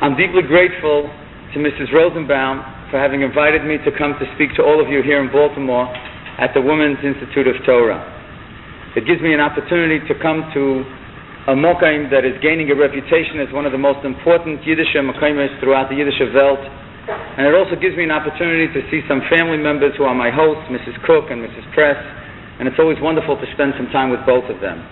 I'm deeply grateful to Mrs. Rosenbaum for having invited me to come to speak to all of you here in Baltimore at the Women's Institute of Torah. It gives me an opportunity to come to a mokaim that is gaining a reputation as one of the most important Yiddish mokaimes throughout the Yiddish Welt, and it also gives me an opportunity to see some family members who are my hosts, Mrs. Cook and Mrs. Press, and it's always wonderful to spend some time with both of them.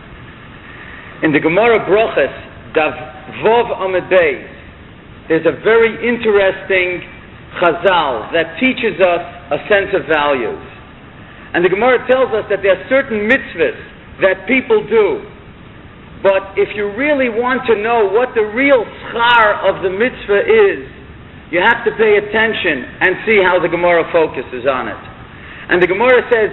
In the Gemara Broches, Dav Vov Amud Beis, there's a very interesting chazal that teaches us a sense of values. And the Gemara tells us that there are certain mitzvahs that people do. But if you really want to know what the real schar of the mitzvah is, you have to pay attention and see how the Gemara focuses on it. And the Gemara says,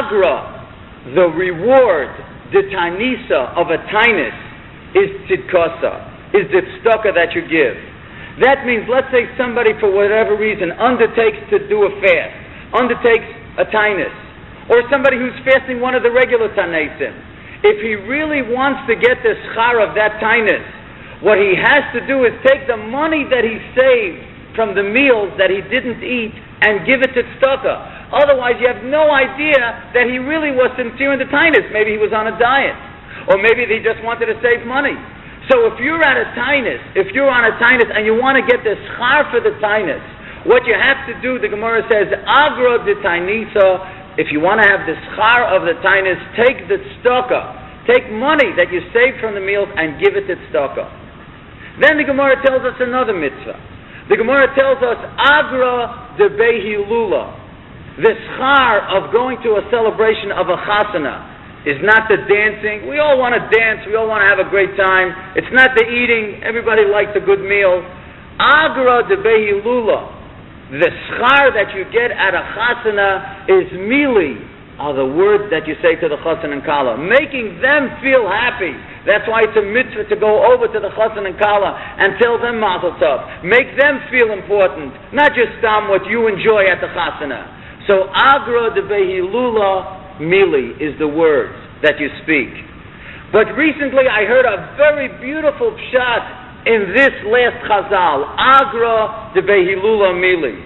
Agra, the reward, the tanisa of a tainus, is tzidkasa, is the tzedakah that you give. That means, let's say somebody for whatever reason undertakes to do a fast, undertakes a tainus, or somebody who's fasting one of the regular tanesim. If he really wants to get the schar of that tainus, what he has to do is take the money that he saved from the meals that he didn't eat and give it to tzedakah. Otherwise, you have no idea that he really was sincere in the tainus. Maybe he was on a diet, or maybe he just wanted to save money. So if you're at a tainus, if you're on a tainus and you want to get the schar for the tainus, what you have to do, the Gemara says, Agra de tainisa. If you want to have the schar of the tainus, take the tzedakah, take money that you saved from the meals and give it to tzedakah. Then the Gemara tells us another mitzvah. The Gemara tells us, Agra de behilula. The schar of going to a celebration of a chasana is not the dancing. We all want to dance. We all want to have a great time. It's not the eating. Everybody likes a good meal. Agra de behilula. The schar that you get at a chasana is mili, are the words that you say to the chassan and kala, making them feel happy. That's why it's a mitzvah to go over to the chassan and kala and tell them mazel tov. Make them feel important, not just what you enjoy at the chasana. So agra de behilula mili is the words that you speak. But recently I heard a very beautiful pshat in this last chazal, Agra de behilula mili.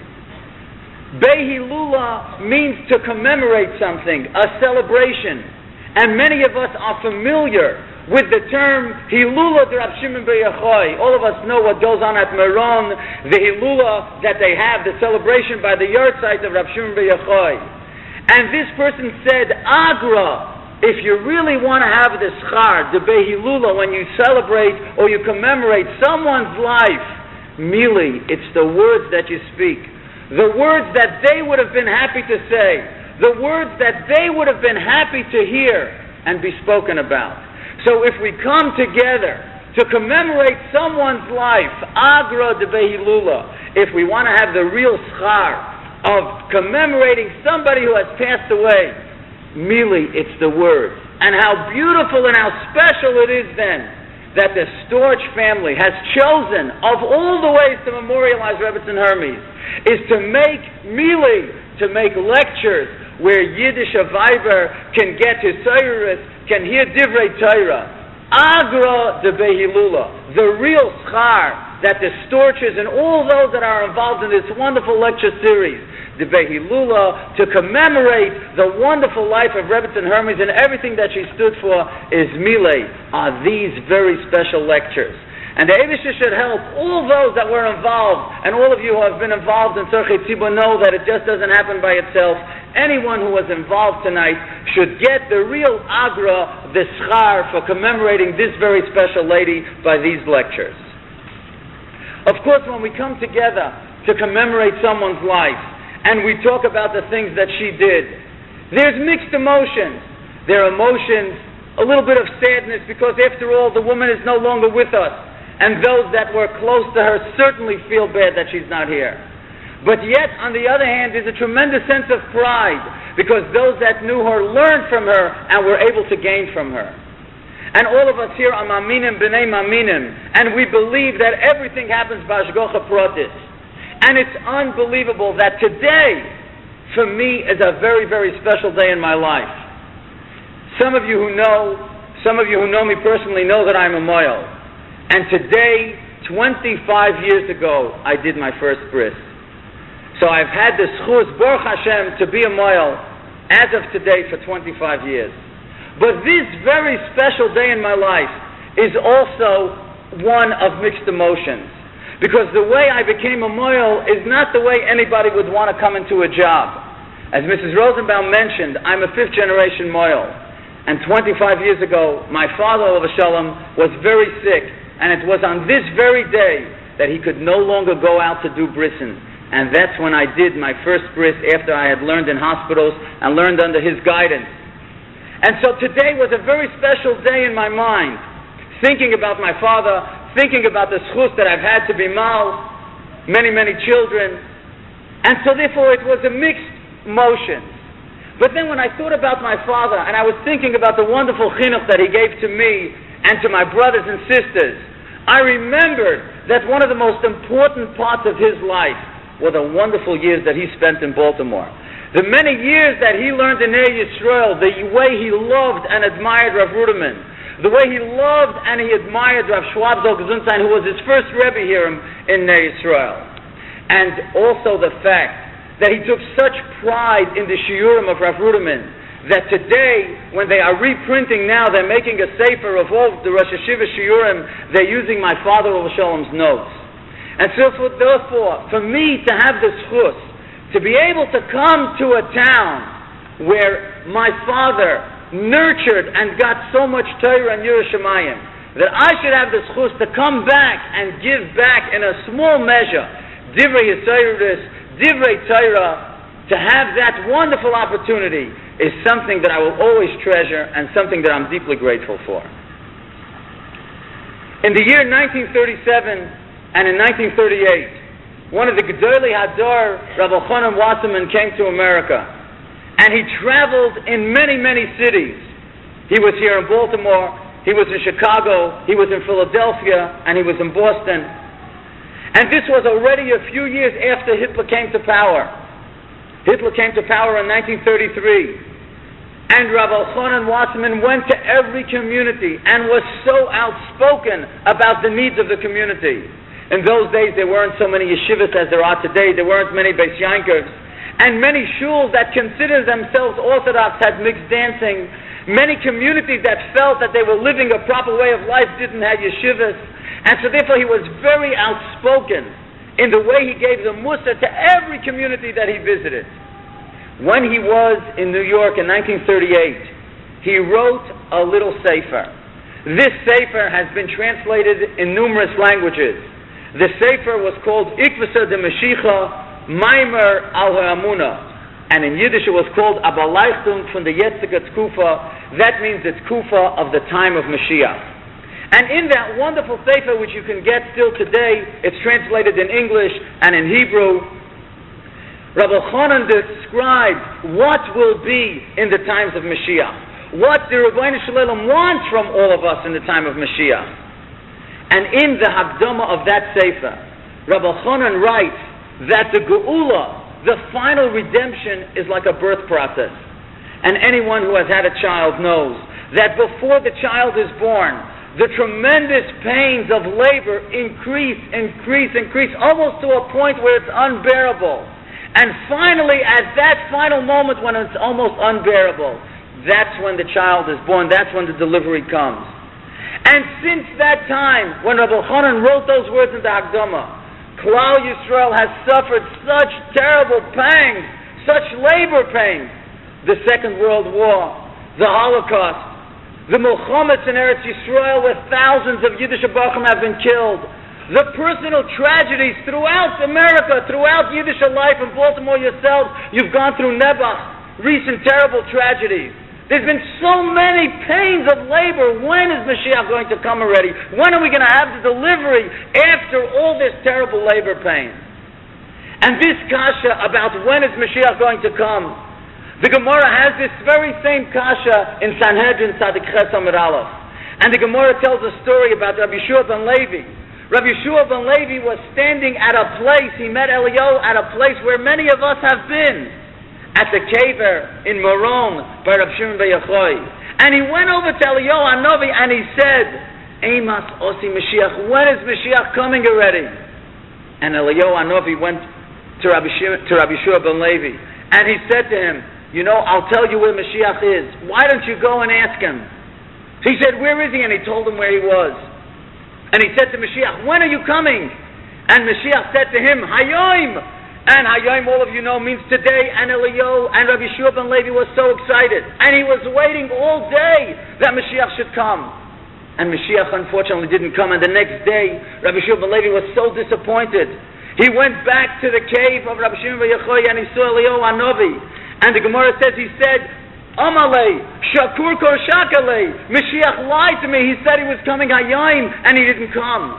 Behilula means to commemorate something, a celebration. And many of us are familiar with the term Hilula de Rav Shimon bar Yochai. All of us know what goes on at Meron, the Hilula that they have, the celebration by the yahrzeit of Rav Shimon bar Yochai. And this person said, Agra, if you really want to have the schar, the behilula, when you celebrate or you commemorate someone's life, mili, it's the words that you speak. The words that they would have been happy to say. The words that they would have been happy to hear and be spoken about. So if we come together to commemorate someone's life, agra de behilula, if we want to have the real schar of commemorating somebody who has passed away, mili, it's the word. And how beautiful and how special it is then that the Storch family has chosen, of all the ways to memorialize Rebbetzin Hermes, is to make mili, to make lectures where Yiddish Avaiver can get his Torah, can hear Divrei Torah. Agra de behilula, the real schar that the Storches and all those that are involved in this wonderful lecture series, the behilula, to commemorate the wonderful life of Rebbetzin Hermes and everything that she stood for, is mile, are these very special lectures. And the Eibishter should help all those that were involved, and all of you who have been involved in Tzorchei Tzibur know that it just doesn't happen by itself. Anyone who was involved tonight should get the real agra, the schar, for commemorating this very special lady by these lectures. Of course, when we come together to commemorate someone's life, and we talk about the things that she did, there's mixed emotions. There are emotions, a little bit of sadness, because after all, the woman is no longer with us. And those that were close to her certainly feel bad that she's not here. But yet, on the other hand, there's a tremendous sense of pride, because those that knew her learned from her and were able to gain from her. And all of us here are maminim b'nei maminim, and we believe that everything happens b'hashgacha pratis. And it's unbelievable that today, for me, is a very, very special day in my life. Some of you who know me personally know that I'm a moil. And today 25 years ago, I did my first bris. So I've had the schus, Baruch Hashem, to be a moil as of today for 25 years. But this very special day in my life is also one of mixed emotions. Because the way I became a moil is not the way anybody would want to come into a job. As Mrs. Rosenbaum mentioned, I'm a fifth-generation moil. And 25 years ago, my father, Olav Shalom, was very sick. And it was on this very day that he could no longer go out to do brisin. And that's when I did my first bris after I had learned in hospitals and learned under his guidance. And so today was a very special day in my mind, thinking about my father, thinking about the schus that I've had to be mal, many, many children. And so therefore it was a mixed motion. But then when I thought about my father, and I was thinking about the wonderful chinuch that he gave to me and to my brothers and sisters, I remembered that one of the most important parts of his life were the wonderful years that he spent in Baltimore. The many years that he learned in Ner Yisrael, the way he loved and admired Rav Ruderman, the way he loved and he admired Rav Schwab Zal Gesundsein, who was his first Rebbe here in Ner Yisrael. And also the fact that he took such pride in the shiurim of Rav Ruderman, that today, when they are reprinting now, they're making a sefer of all the Rosh Hashiva shiurim, they're using my father Olav Shalom's notes. And so therefore, for me to have this chus, to be able to come to a town where my father nurtured and got so much Torah and Yerushalayim, that I should have this chus to come back and give back in a small measure Divrei Yisayirus, Divrei Torah, to have that wonderful opportunity is something that I will always treasure and something that I'm deeply grateful for. In the year 1937 and in 1938, one of the Gedolei Hador, Rav Elchanan Wasserman, came to America. And he traveled in many, many cities. He was here in Baltimore, he was in Chicago, he was in Philadelphia, and he was in Boston. And this was already a few years after Hitler came to power. Hitler came to power in 1933. And Rav Elchanan Wasserman went to every community and was so outspoken about the needs of the community. In those days, there weren't so many yeshivas as there are today. There weren't many Beis Yankovs. And many shuls that considered themselves Orthodox had mixed dancing. Many communities that felt that they were living a proper way of life didn't have yeshivas. And so therefore he was very outspoken in the way he gave the mussar to every community that he visited. When he was in New York in 1938, he wrote a little sefer. This sefer has been translated in numerous languages. The sefer was called Ikvasa de Mashiach Maimer al Ha'amuna, and in Yiddish it was called Abalaichtung von der Jetzige Tkufa. That means the Tkufa of the time of Mashiach. And in that wonderful sefer, which you can get still today, it's translated in English and in Hebrew, Rav Elchanan described what will be in the times of Mashiach, what the Rebbeinu Shalom wants from all of us in the time of Mashiach. And in the Hakdama of that Sefer, Rav Elchanan writes that the Geula, the final redemption, is like a birth process. And anyone who has had a child knows that before the child is born, the tremendous pains of labor increase, almost to a point where it's unbearable. And finally, at that final moment when it's almost unbearable, that's when the child is born, that's when the delivery comes. And since that time, when Rav Elchanan wrote those words in the Hakdama, Klal Yisrael has suffered such terrible pangs, such labor pains. The Second World War, the Holocaust, the Milchomets in Eretz Yisrael where thousands of Yiddish Bachim have been killed, the personal tragedies throughout America, throughout Yiddish life, in Baltimore yourselves, you've gone through Nebuch, recent terrible tragedies. There's been so many pains of labor. When is Mashiach going to come already? When are we going to have the delivery after all this terrible labor pain? And this kasha about when is Mashiach going to come, the Gemara has this very same kasha in Sanhedrin Tzadik Ches Amud Aleph. And the Gemara tells a story about Rabbi Yeshua ben Levi. Rabbi Yeshua ben Levi was standing at a place, he met Eliyahu at a place where many of us have been, at the Kever in Moron by Rav Shimon ben Yochai. And he went over to Eliyahu Hanavi and he said, Emas Osi Mashiach. When is Mashiach coming already? And Eliyahu Hanavi went to Rabbi Shua ben Levi, and he said to him, I'll tell you where Mashiach is. Why don't you go and ask him? He said, where is he? And he told him where he was. And he said to Mashiach, when are you coming? And Mashiach said to him, Hayoim. And Hayoim, all of you know, means today. And Eliyahu and Rabbi Shua ben Levi was so excited. And he was waiting all day that Mashiach should come. And Mashiach unfortunately didn't come. And the next day, Rabbi Shua ben Levi was so disappointed. He went back to the cave of Rabbi Shimon bar Yochai and he saw Eliyahu Hanavi. And the Gemara says, he said, Amalei, Shakur Kor Shakalei. Mashiach lied to me. He said he was coming Hayoim and he didn't come.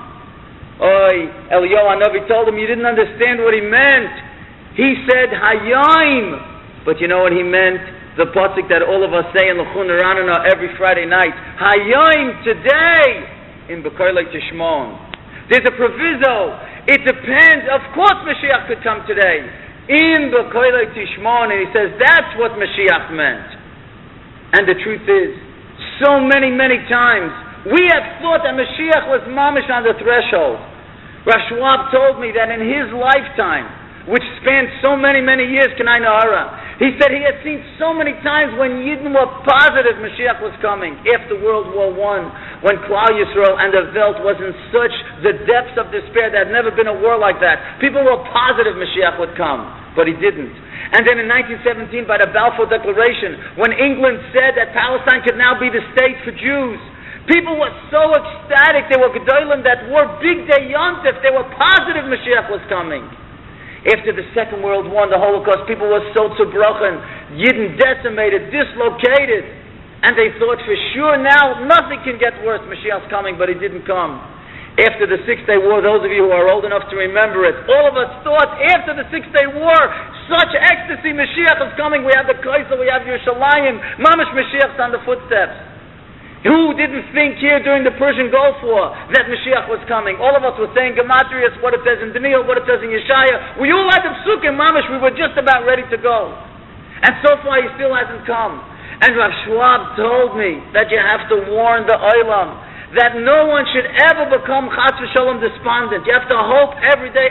Eliyahu Hanavi told him, you didn't understand what he meant. He said Hayoim. But you know what he meant? The pasuk that all of us say in L'chun Ranana every Friday night. Hayoim, today, in B'Koilei Tishmon. There's a proviso. It depends. Of course Mashiach could come today. In B'Koilei Tishmon. And he says that's what Mashiach meant. And the truth is, so many, many times, we have thought that Mashiach was mamish on the threshold. Rav Schwab told me that in his lifetime, which spanned so many, many years, Kanai Nahara, he said he had seen so many times when Yidden were positive Mashiach was coming. After World War I, when Klal Yisrael and the Welt was in such the depths of despair, there had never been a war like that. People were positive Mashiach would come, but he didn't. And then in 1917, by the Balfour Declaration, when England said that Palestine could now be the state for Jews, people were so ecstatic. They were gedolim that were big day yontif. They were positive Mashiach was coming. After the Second World War, the Holocaust, people were so zerbrochen, Yidden decimated, dislocated, and they thought for sure now nothing can get worse. Mashiach's coming, but he didn't come. After the Six-Day War, those of you who are old enough to remember it, all of us thought after the Six-Day War, such ecstasy, Mashiach is coming. We have the Kaisel, we have Yerushalayim, Mamash Mashiach's on the footsteps. Who didn't think here during the Persian Gulf War that Mashiach was coming? All of us were saying Gematrius, what it says in Daniel, what it says in Yeshaya. We all had the psukim, Mamash, we were just about ready to go. And so far he still hasn't come. And Rav Schwab told me that you have to warn the Olam that no one should ever become Chas v'Sholom despondent. You have to hope every day,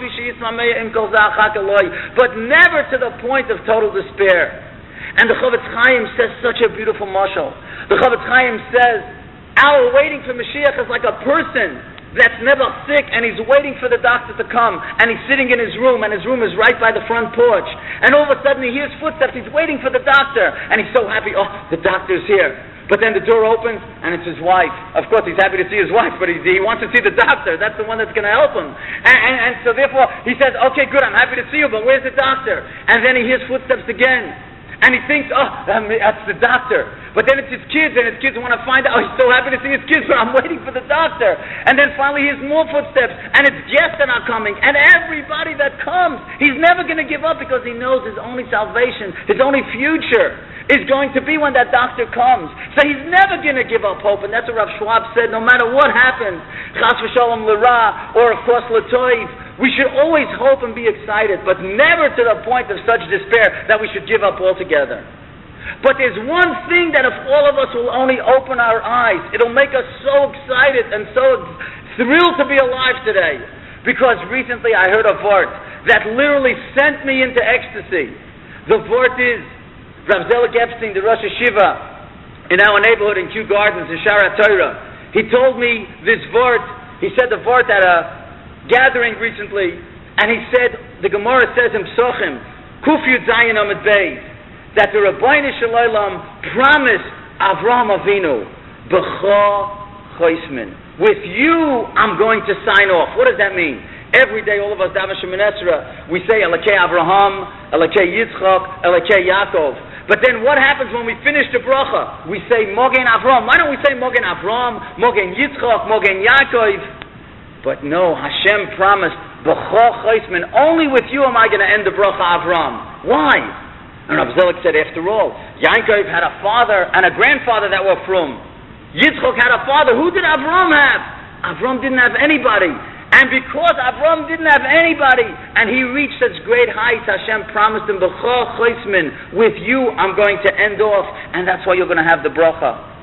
but never to the point of total despair. And the Chavetz Chaim says such a beautiful mashal. The Chavetz Chaim says, our waiting for Mashiach is like a person that's never sick and he's waiting for the doctor to come and he's sitting in his room and his room is right by the front porch. And all of a sudden he hears footsteps, he's waiting for the doctor and he's so happy, the doctor's here. But then the door opens and it's his wife. Of course he's happy to see his wife, but he wants to see the doctor. That's the one that's going to help him. And so therefore he says, okay, good, I'm happy to see you, but where's the doctor? And then he hears footsteps again. And he thinks, that's the doctor. But then it's his kids, and his kids want to find out. He's so happy to see his kids, but I'm waiting for the doctor. And then finally he hears more footsteps, and it's guests that are coming. And everybody that comes, he's never going to give up because he knows his only salvation, his only future is going to be when that doctor comes. So he's never going to give up hope. And that's what Rav Schwab said, no matter what happens, Chas v'Sholom l'ra, or of course l'toiv, we should always hope and be excited, but never to the point of such despair that we should give up altogether. But there's one thing that if all of us will only open our eyes, it'll make us so excited and so thrilled to be alive today. Because recently I heard a vort that literally sent me into ecstasy. The vort is Rav Zelik Epstein, the Rosh Hashiva in our neighborhood in Kew Gardens in Shara Torah. He told me this vort. He said the vort at a gathering recently, and he said, the Gemara says in Psochim, Kuf Yud Zayin Amid Beis, that the Rabbeinu Shalom promised Avraham Avinu, B'cha Choismin, with you I'm going to sign off. What does that mean? Every day all of us daven Shemoneh Esrei, we say Elokei Avraham, Elokei Yitzchak, Elokei Yaakov. But then what happens when we finish the bracha? We say Mogen Avraham. Why don't we say Mogen Avraham, Mogen Yitzchak, Mogen Yaakov? But no, Hashem promised, B'cha Choismin, only with you am I going to end the bracha Avraham. Why? And Rav Zelik said, after all, Yaakov had a father and a grandfather that were from. Yitzchak had a father. Who did Avraham have? Avraham didn't have anybody. And because Avraham didn't have anybody, and he reached such great heights, Hashem promised him, B'cha Choismin, with you I'm going to end off, and that's why you're going to have the bracha.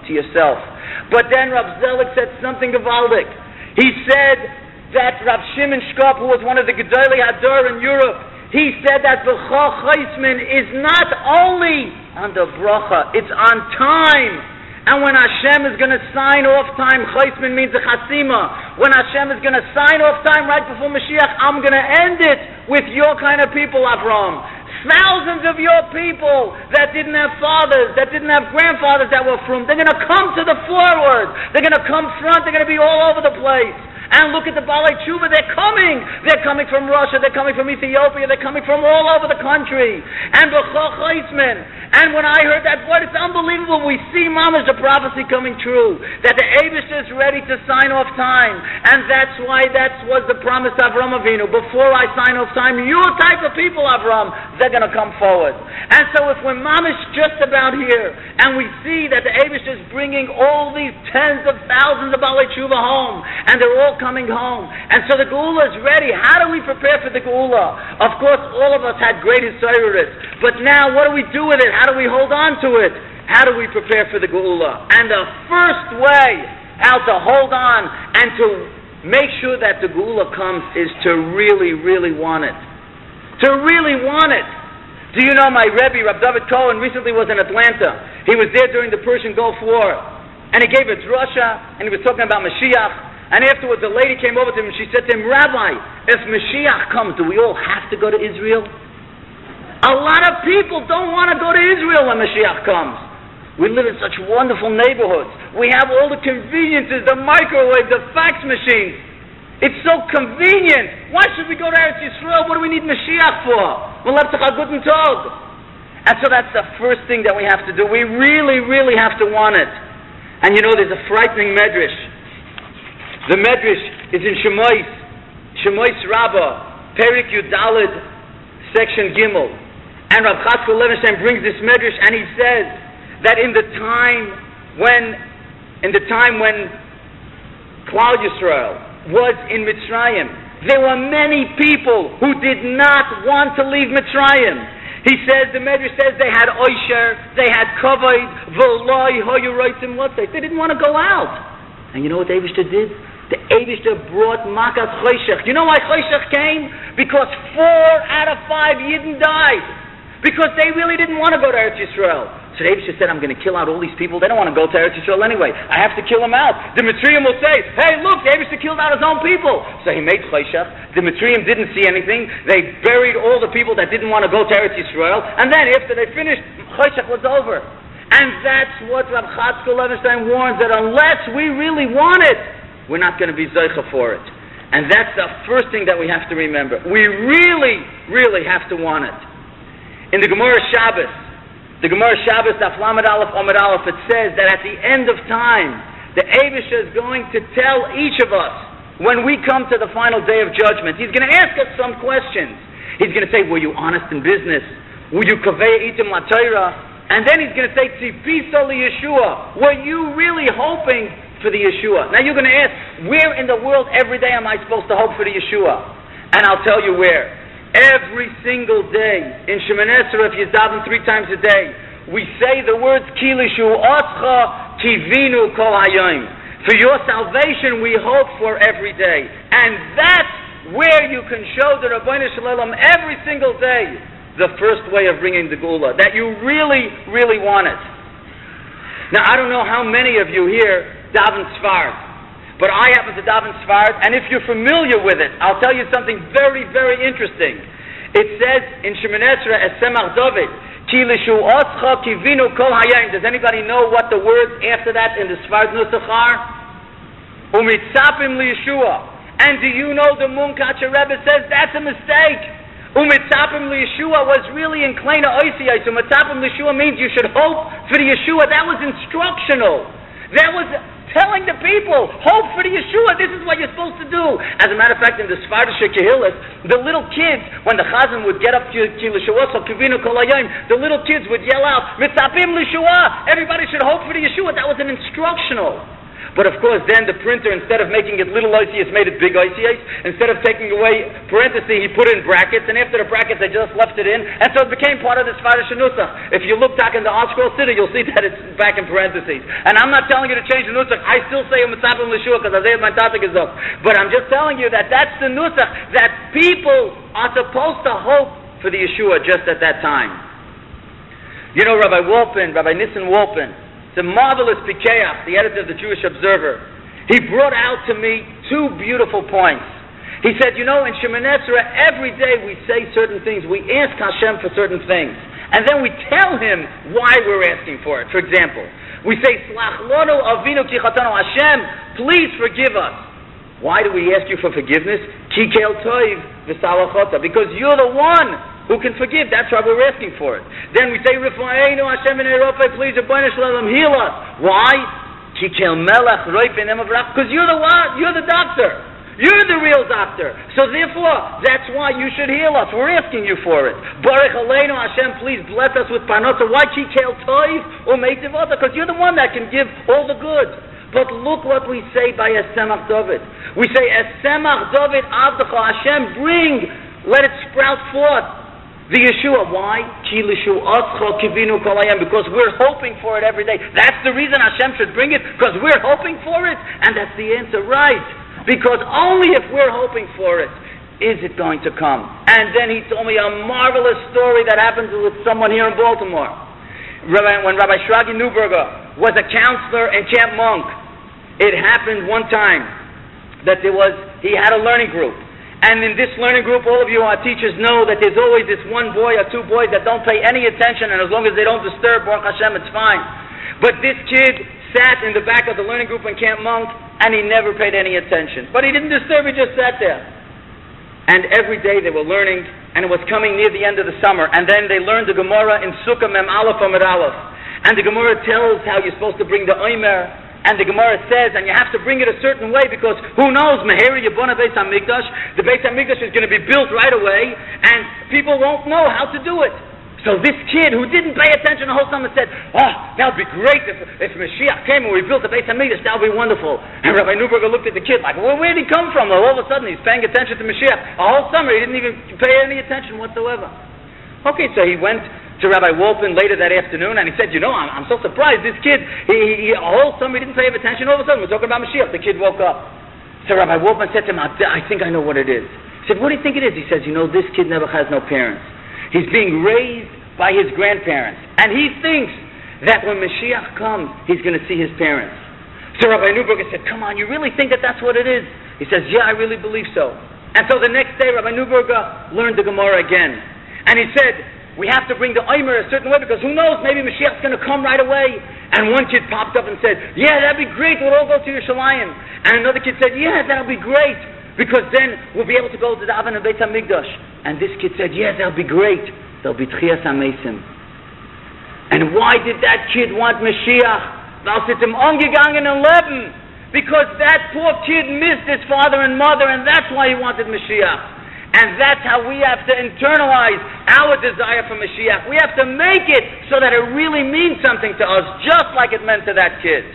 to yourself. But then Rav Zelig said something gewaltig. He said that Rav Shimon Shkop, who was one of the Gedolei Hador in Europe, he said that B'chol Chaismin is not only on the bracha, it's on time. And when Hashem is going to sign off time, Chaismin means a chasima. When Hashem is going to sign off time right before Mashiach, I'm going to end it with your kind of people, Avram. Thousands of your people that didn't have fathers, that didn't have grandfathers that were from, they're going to come to the forward. They're going to come front. They're going to be all over the place. And look at the Balei Tshuva, they're coming. They're coming from Russia, they're coming from Ethiopia, they're coming from all over the country. And B'chol Chaismin. And when I heard that word, it's unbelievable. We see, Mamash, the prophecy coming true. That the Eibishter is ready to sign off time. And that's why that was the promise of Avram Avinu. Before I sign off time, your type of people, Avram, they're going to come forward. And so if we're Mamash just about here, and we see that the Eibishter is bringing all these tens of thousands of Balei Tshuva home, and they're all coming home. And so the Geula is ready. How do we prepare for the Geula? Of course, all of us had great Yisraelis. But now, what do we do with it? How do we hold on to it? How do we prepare for the Geula? And the first way how to hold on and to make sure that the Geula comes is to really, really want it. To really want it. Do you know my Rebbe, Rav David Cohen, recently was in Atlanta. He was there during the Persian Gulf War. And he gave a drasha, and he was talking about Mashiach. And afterwards, a lady came over to him and she said to him, Rabbi, if Mashiach comes, do we all have to go to Israel? A lot of people don't want to go to Israel when Mashiach comes. We live in such wonderful neighborhoods. We have all the conveniences, the microwave, the fax machines. It's so convenient. Why should we go to Eretz Yisrael? What do we need Mashiach for? Guten Tag. And so that's the first thing that we have to do. We really, really have to want it. And you know, there's a frightening medrash. The medrash is in Shemois Rabbah, Perik Yudalid, section Gimel. And Rav Chatzkel Levenstein brings this medrash, and he says that in the time when Klal Yisrael was in Mitzrayim, there were many people who did not want to leave Mitzrayim. He says, the medrash says they had oisher, they had kavod, v'loi hoyu roitzim lotzei. They didn't want to go out. And you know what the Eibishter did? The Eibishter brought Makas Choshech. You know why Choshech came? Because 4 out of 5 Yidden died. Because they really didn't want to go to Eretz Yisrael. So the Eibishter said, I'm going to kill out all these people. They don't want to go to Eretz Yisrael anyway. I have to kill them out. The Mitzrayim will say, hey, look, the Eibishter killed out his own people. So he made Choshech. The Mitzrayim didn't see anything. They buried all the people that didn't want to go to Eretz Yisrael. And then after they finished, Choshech was over. And that's what Rav Chatzkel Levenstein warns, that unless we really want it, we're not going to be zeicha for it. And that's the first thing that we have to remember. We really, really have to want it. In the Gemara Shabbos, Daf Lamed Aleph Amud Aleph, it says that at the end of time, the Eibishter is going to tell each of us, when we come to the final day of judgment, he's going to ask us some questions. He's going to say, were you honest in business? Were you kavei itim la Torah? And then he's going to say, tzipisa li Yeshua. Were you really hoping for the Yeshua? Now you're going to ask, where in the world every day am I supposed to hope for the Yeshua? And I'll tell you where. Every single day, in Shemoneh Esrei, if you daven 3 times a day, we say the words, Ki lishu oscha tivinu kol hayom. For your salvation we hope for every day. And that's where you can show the Rabbeinu Shalom every single day the first way of bringing the Geula, that you really, really want it. Now, I don't know how many of you here daven Sfard, but I happen to daven Sfard, and if you're familiar with it, I'll tell you something very, very interesting. It says in Shemoneh Esrei, Esemach David, Ki lishu oscha kivinu kol hayom. Does anybody know what the words after that in the Sfard Nusach are? Umitzapim li Yeshua. And do you know the Munkacher Rebbe says that's a mistake? Umitzapim Yeshua was really in Kleina Oisiyai. So Mitzapim Yeshua means you should hope for the Yeshua. That was instructional. That was telling the people, hope for the Yeshua. This is what you're supposed to do. As a matter of fact, in the Sfardish Kehillas, the little kids, when the Chazan would get up to Yeshua, so Kivinu Kol Hayom, the little kids would yell out, Mitzapim Yeshua. Everybody should hope for the Yeshua. That was an instructional. But of course, then the printer, instead of making it little ICS, made it big ICS. Instead of taking away parentheses, he put in brackets, and after the brackets, they just left it in, and so it became part of the Sfarish Nusach. If you look back in the ArtScroll City, you'll see that it's back in parentheses. And I'm not telling you to change the Nusach. I still say a Mitzvah L'Shua, because I say my Tatik is up. But I'm just telling you that that's the Nusach, that people are supposed to hope for the Yeshua just at that time. You know, Rabbi Nissen Wolpin, the marvelous Pikeach, the editor of the Jewish Observer, he brought out to me two beautiful points. He said, you know, in Shemoneh Esrei, every day we say certain things. We ask Hashem for certain things. And then we tell Him why we're asking for it. For example, we say, Slach lonu avinu ki chatanu, Hashem, please forgive us. Why do we ask you for forgiveness? Ki kel toiv v'salachota. Because you're the one who can forgive. That's why we're asking for it. Then we say, Rifu'einu Hashem v'nei rofei, please, Rabbeinu Shalom, heal us. Why? Ki kel melech roifen emavrach. Because you're the one. You're the doctor. You're the real doctor. So therefore, that's why you should heal us. We're asking you for it. Baruch Aleinu Hashem, please bless us with parnasa. Why ki kel toiv u'meitivota? Because you're the one that can give all the good. But look what we say by Esemach David. We say, Esemach David Avdecha, Hashem, bring, let it sprout forth. The Yeshua, why? Because we're hoping for it every day. That's the reason Hashem should bring it, because we're hoping for it. And that's the answer, right? Because only if we're hoping for it is it going to come. And then he told me a marvelous story that happened with someone here in Baltimore. When Rabbi Shragi Neuberger was a counselor in Camp Monk, it happened one time that he had a learning group. And in this learning group, all of you our teachers know that there's always this one boy or two boys that don't pay any attention, and as long as they don't disturb, Baruch Hashem, it's fine. But this kid sat in the back of the learning group in Camp Monk, and he never paid any attention. But he didn't disturb, he just sat there. And every day they were learning, and it was coming near the end of the summer, and then they learned the Gemara in Sukkah Mem Aleph Amud Aleph. And the Gemara tells how you're supposed to bring the Omer. And the Gemara says, and you have to bring it a certain way, because who knows, Meheri Yabona Beis HaMikdash, the Beis HaMikdash is going to be built right away, and people won't know how to do it. So this kid who didn't pay attention the whole summer said, that would be great if Mashiach came and we built the Beis HaMikdash, that would be wonderful. And Rabbi Neuberger looked at the kid like, well, where did he come from? All of a sudden he's paying attention to Mashiach. The whole summer he didn't even pay any attention whatsoever. Okay, so he went to Rabbi Wolpin later that afternoon, and he said, you know, I'm so surprised. This kid, he all summer he didn't pay attention. All of a sudden, we're talking about Mashiach. The kid woke up. So Rabbi Wolpin said to him, I think I know what it is. He said, what do you think it is? He says, you know, this kid never has no parents. He's being raised by his grandparents. And he thinks that when Mashiach comes, he's going to see his parents. So Rabbi Neuberger said, come on, you really think that that's what it is? He says, yeah, I really believe so. And so the next day, Rabbi Neuberger learned the Gemara again. And he said, we have to bring the Omer a certain way, because who knows, maybe Mashiach's going to come right away. And one kid popped up and said, yeah, that'd be great, we'll all go to Yerushalayim. And another kid said, yeah, that'll be great, because then we'll be able to go to the Avan and Beit HaMikdash. And this kid said, yeah, that'll be great, there'll be Tchias HaMeisim. And why did that kid want Mashiach? Was ist ihm umgegangen in Leben? Because that poor kid missed his father and mother, and that's why he wanted Mashiach. And that's how we have to internalize our desire for Mashiach. We have to make it so that it really means something to us, just like it meant to that kid.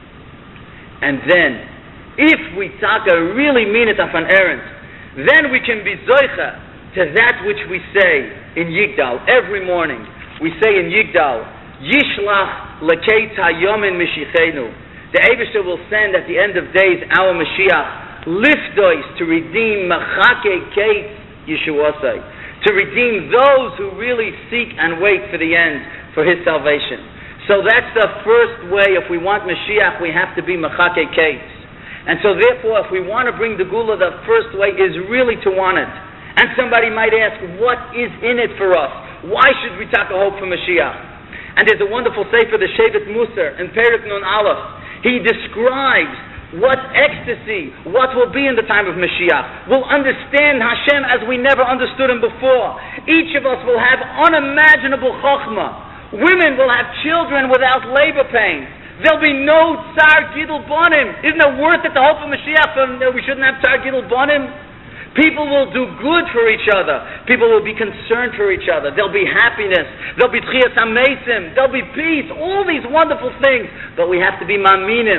And then, if we taka really mean it of an errand, then we can be zoicha to that which we say in Yigdal every morning. We say in Yigdal, Yishlach lekeit hayomin mishichenu. The Eibusher will send at the end of days our Mashiach, Lifdois, to redeem Machake Kate Yeshuasai, to redeem those who really seek and wait for the end, for his salvation. So that's the first way. If we want Mashiach, we have to be Machake Kate. And so therefore, if we want to bring the Gula, the first way is really to want it. And somebody might ask, what is in it for us? Why should we take a hope for Mashiach? And there's a wonderful sefer, the Shevet Musar, in Perek Nun Aleph. He describes what ecstasy, what will be in the time of Mashiach. We'll understand Hashem as we never understood Him before. Each of us will have unimaginable chokhmah. Women will have children without labor pains. There'll be no Tsar Gidul Bonim. Isn't it worth it to hope for Mashiach we shouldn't have Tsar Gidul Bonim? People will do good for each other. People will be concerned for each other. There'll be happiness. There'll be Tchias HaMeisim. There'll be peace. All these wonderful things. But we have to be Maminim.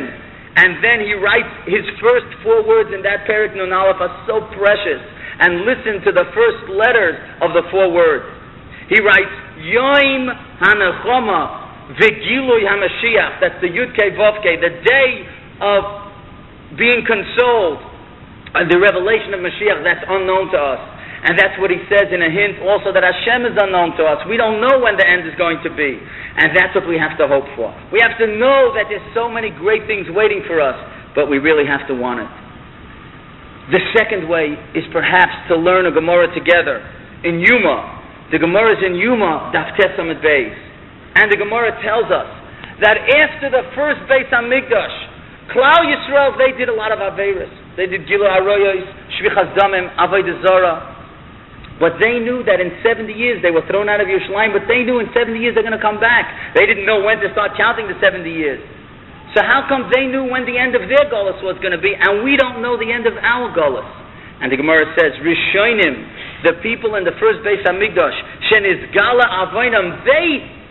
And then he writes his first 4 words in that Perek Nun Aleph are so precious. And listen to the first letters of the 4 words. He writes, Yom HaNechama V'Gilui HaMashiach. That's the Yud Kei Vav Kei, the day of being consoled, the revelation of Mashiach that's unknown to us. And that's what he says in a hint also, that Hashem is unknown to us. We don't know when the end is going to be. And that's what we have to hope for. We have to know that there's so many great things waiting for us, but we really have to want it. The second way is perhaps to learn a Gemara together in Yuma. The Gemara is in Yuma, Daf Tes Amud Beis. And the Gemara tells us that after the first Beis HaMikdash, Klal Yisrael, they did a lot of Averis. They did Gilu Aroyos, Shvichas Damim, Avodah Zarah. But they knew that in 70 years they were thrown out of Yerushalayim, but they knew in 70 years they're going to come back. They didn't know when to start counting the 70 years. So how come they knew when the end of their Golus was going to be, and we don't know the end of our Golus? And the Gemara says, Rishonim, the people in the first Beis HaMikdash, Shenizgala Avoinam, they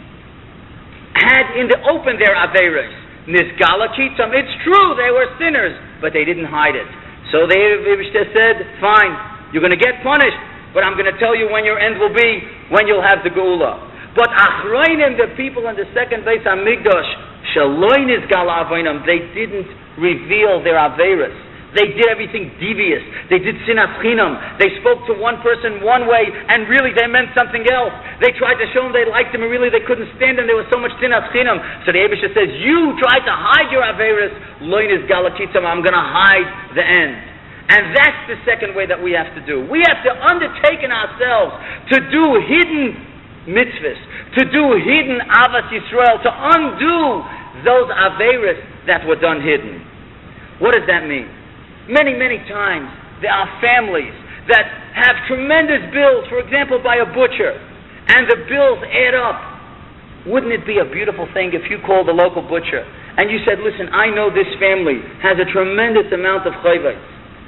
had in the open their Averos. Nizgala Kitzam, it's true, they were sinners, but they didn't hide it. So they said, fine, you're going to get punished, but I'm going to tell you when your end will be, when you'll have the Geula. But Achroinim, the people in the second Beis HaMikdash, Shaloi Nizgala Avoinam, they didn't reveal their Averos. They did everything devious. They did sinas chinam. They spoke to one person one way, and really they meant something else. They tried to show him they liked him, and really they couldn't stand him. There was so much sinas chinam. So the Eibusha says, you tried to hide your averis, loin is galakitzam, I'm going to hide the end. And that's the second way that we have to do. We have to undertake in ourselves to do hidden mitzvahs, to do hidden avas Yisrael, to undo those averis that were done hidden. What does that mean? Many, many times there are families that have tremendous bills, for example, by a butcher, and the bills add up. Wouldn't it be a beautiful thing if you called the local butcher and you said, listen, I know this family has a tremendous amount of chayvais.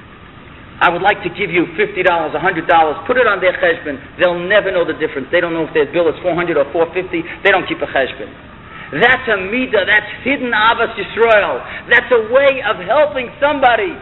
I would like to give you $50, $100, put it on their cheshbon. They'll never know the difference. They don't know if their bill is $400 or $450. They don't keep a cheshbon. That's a midah, that's hidden avas Yisrael. That's a way of helping somebody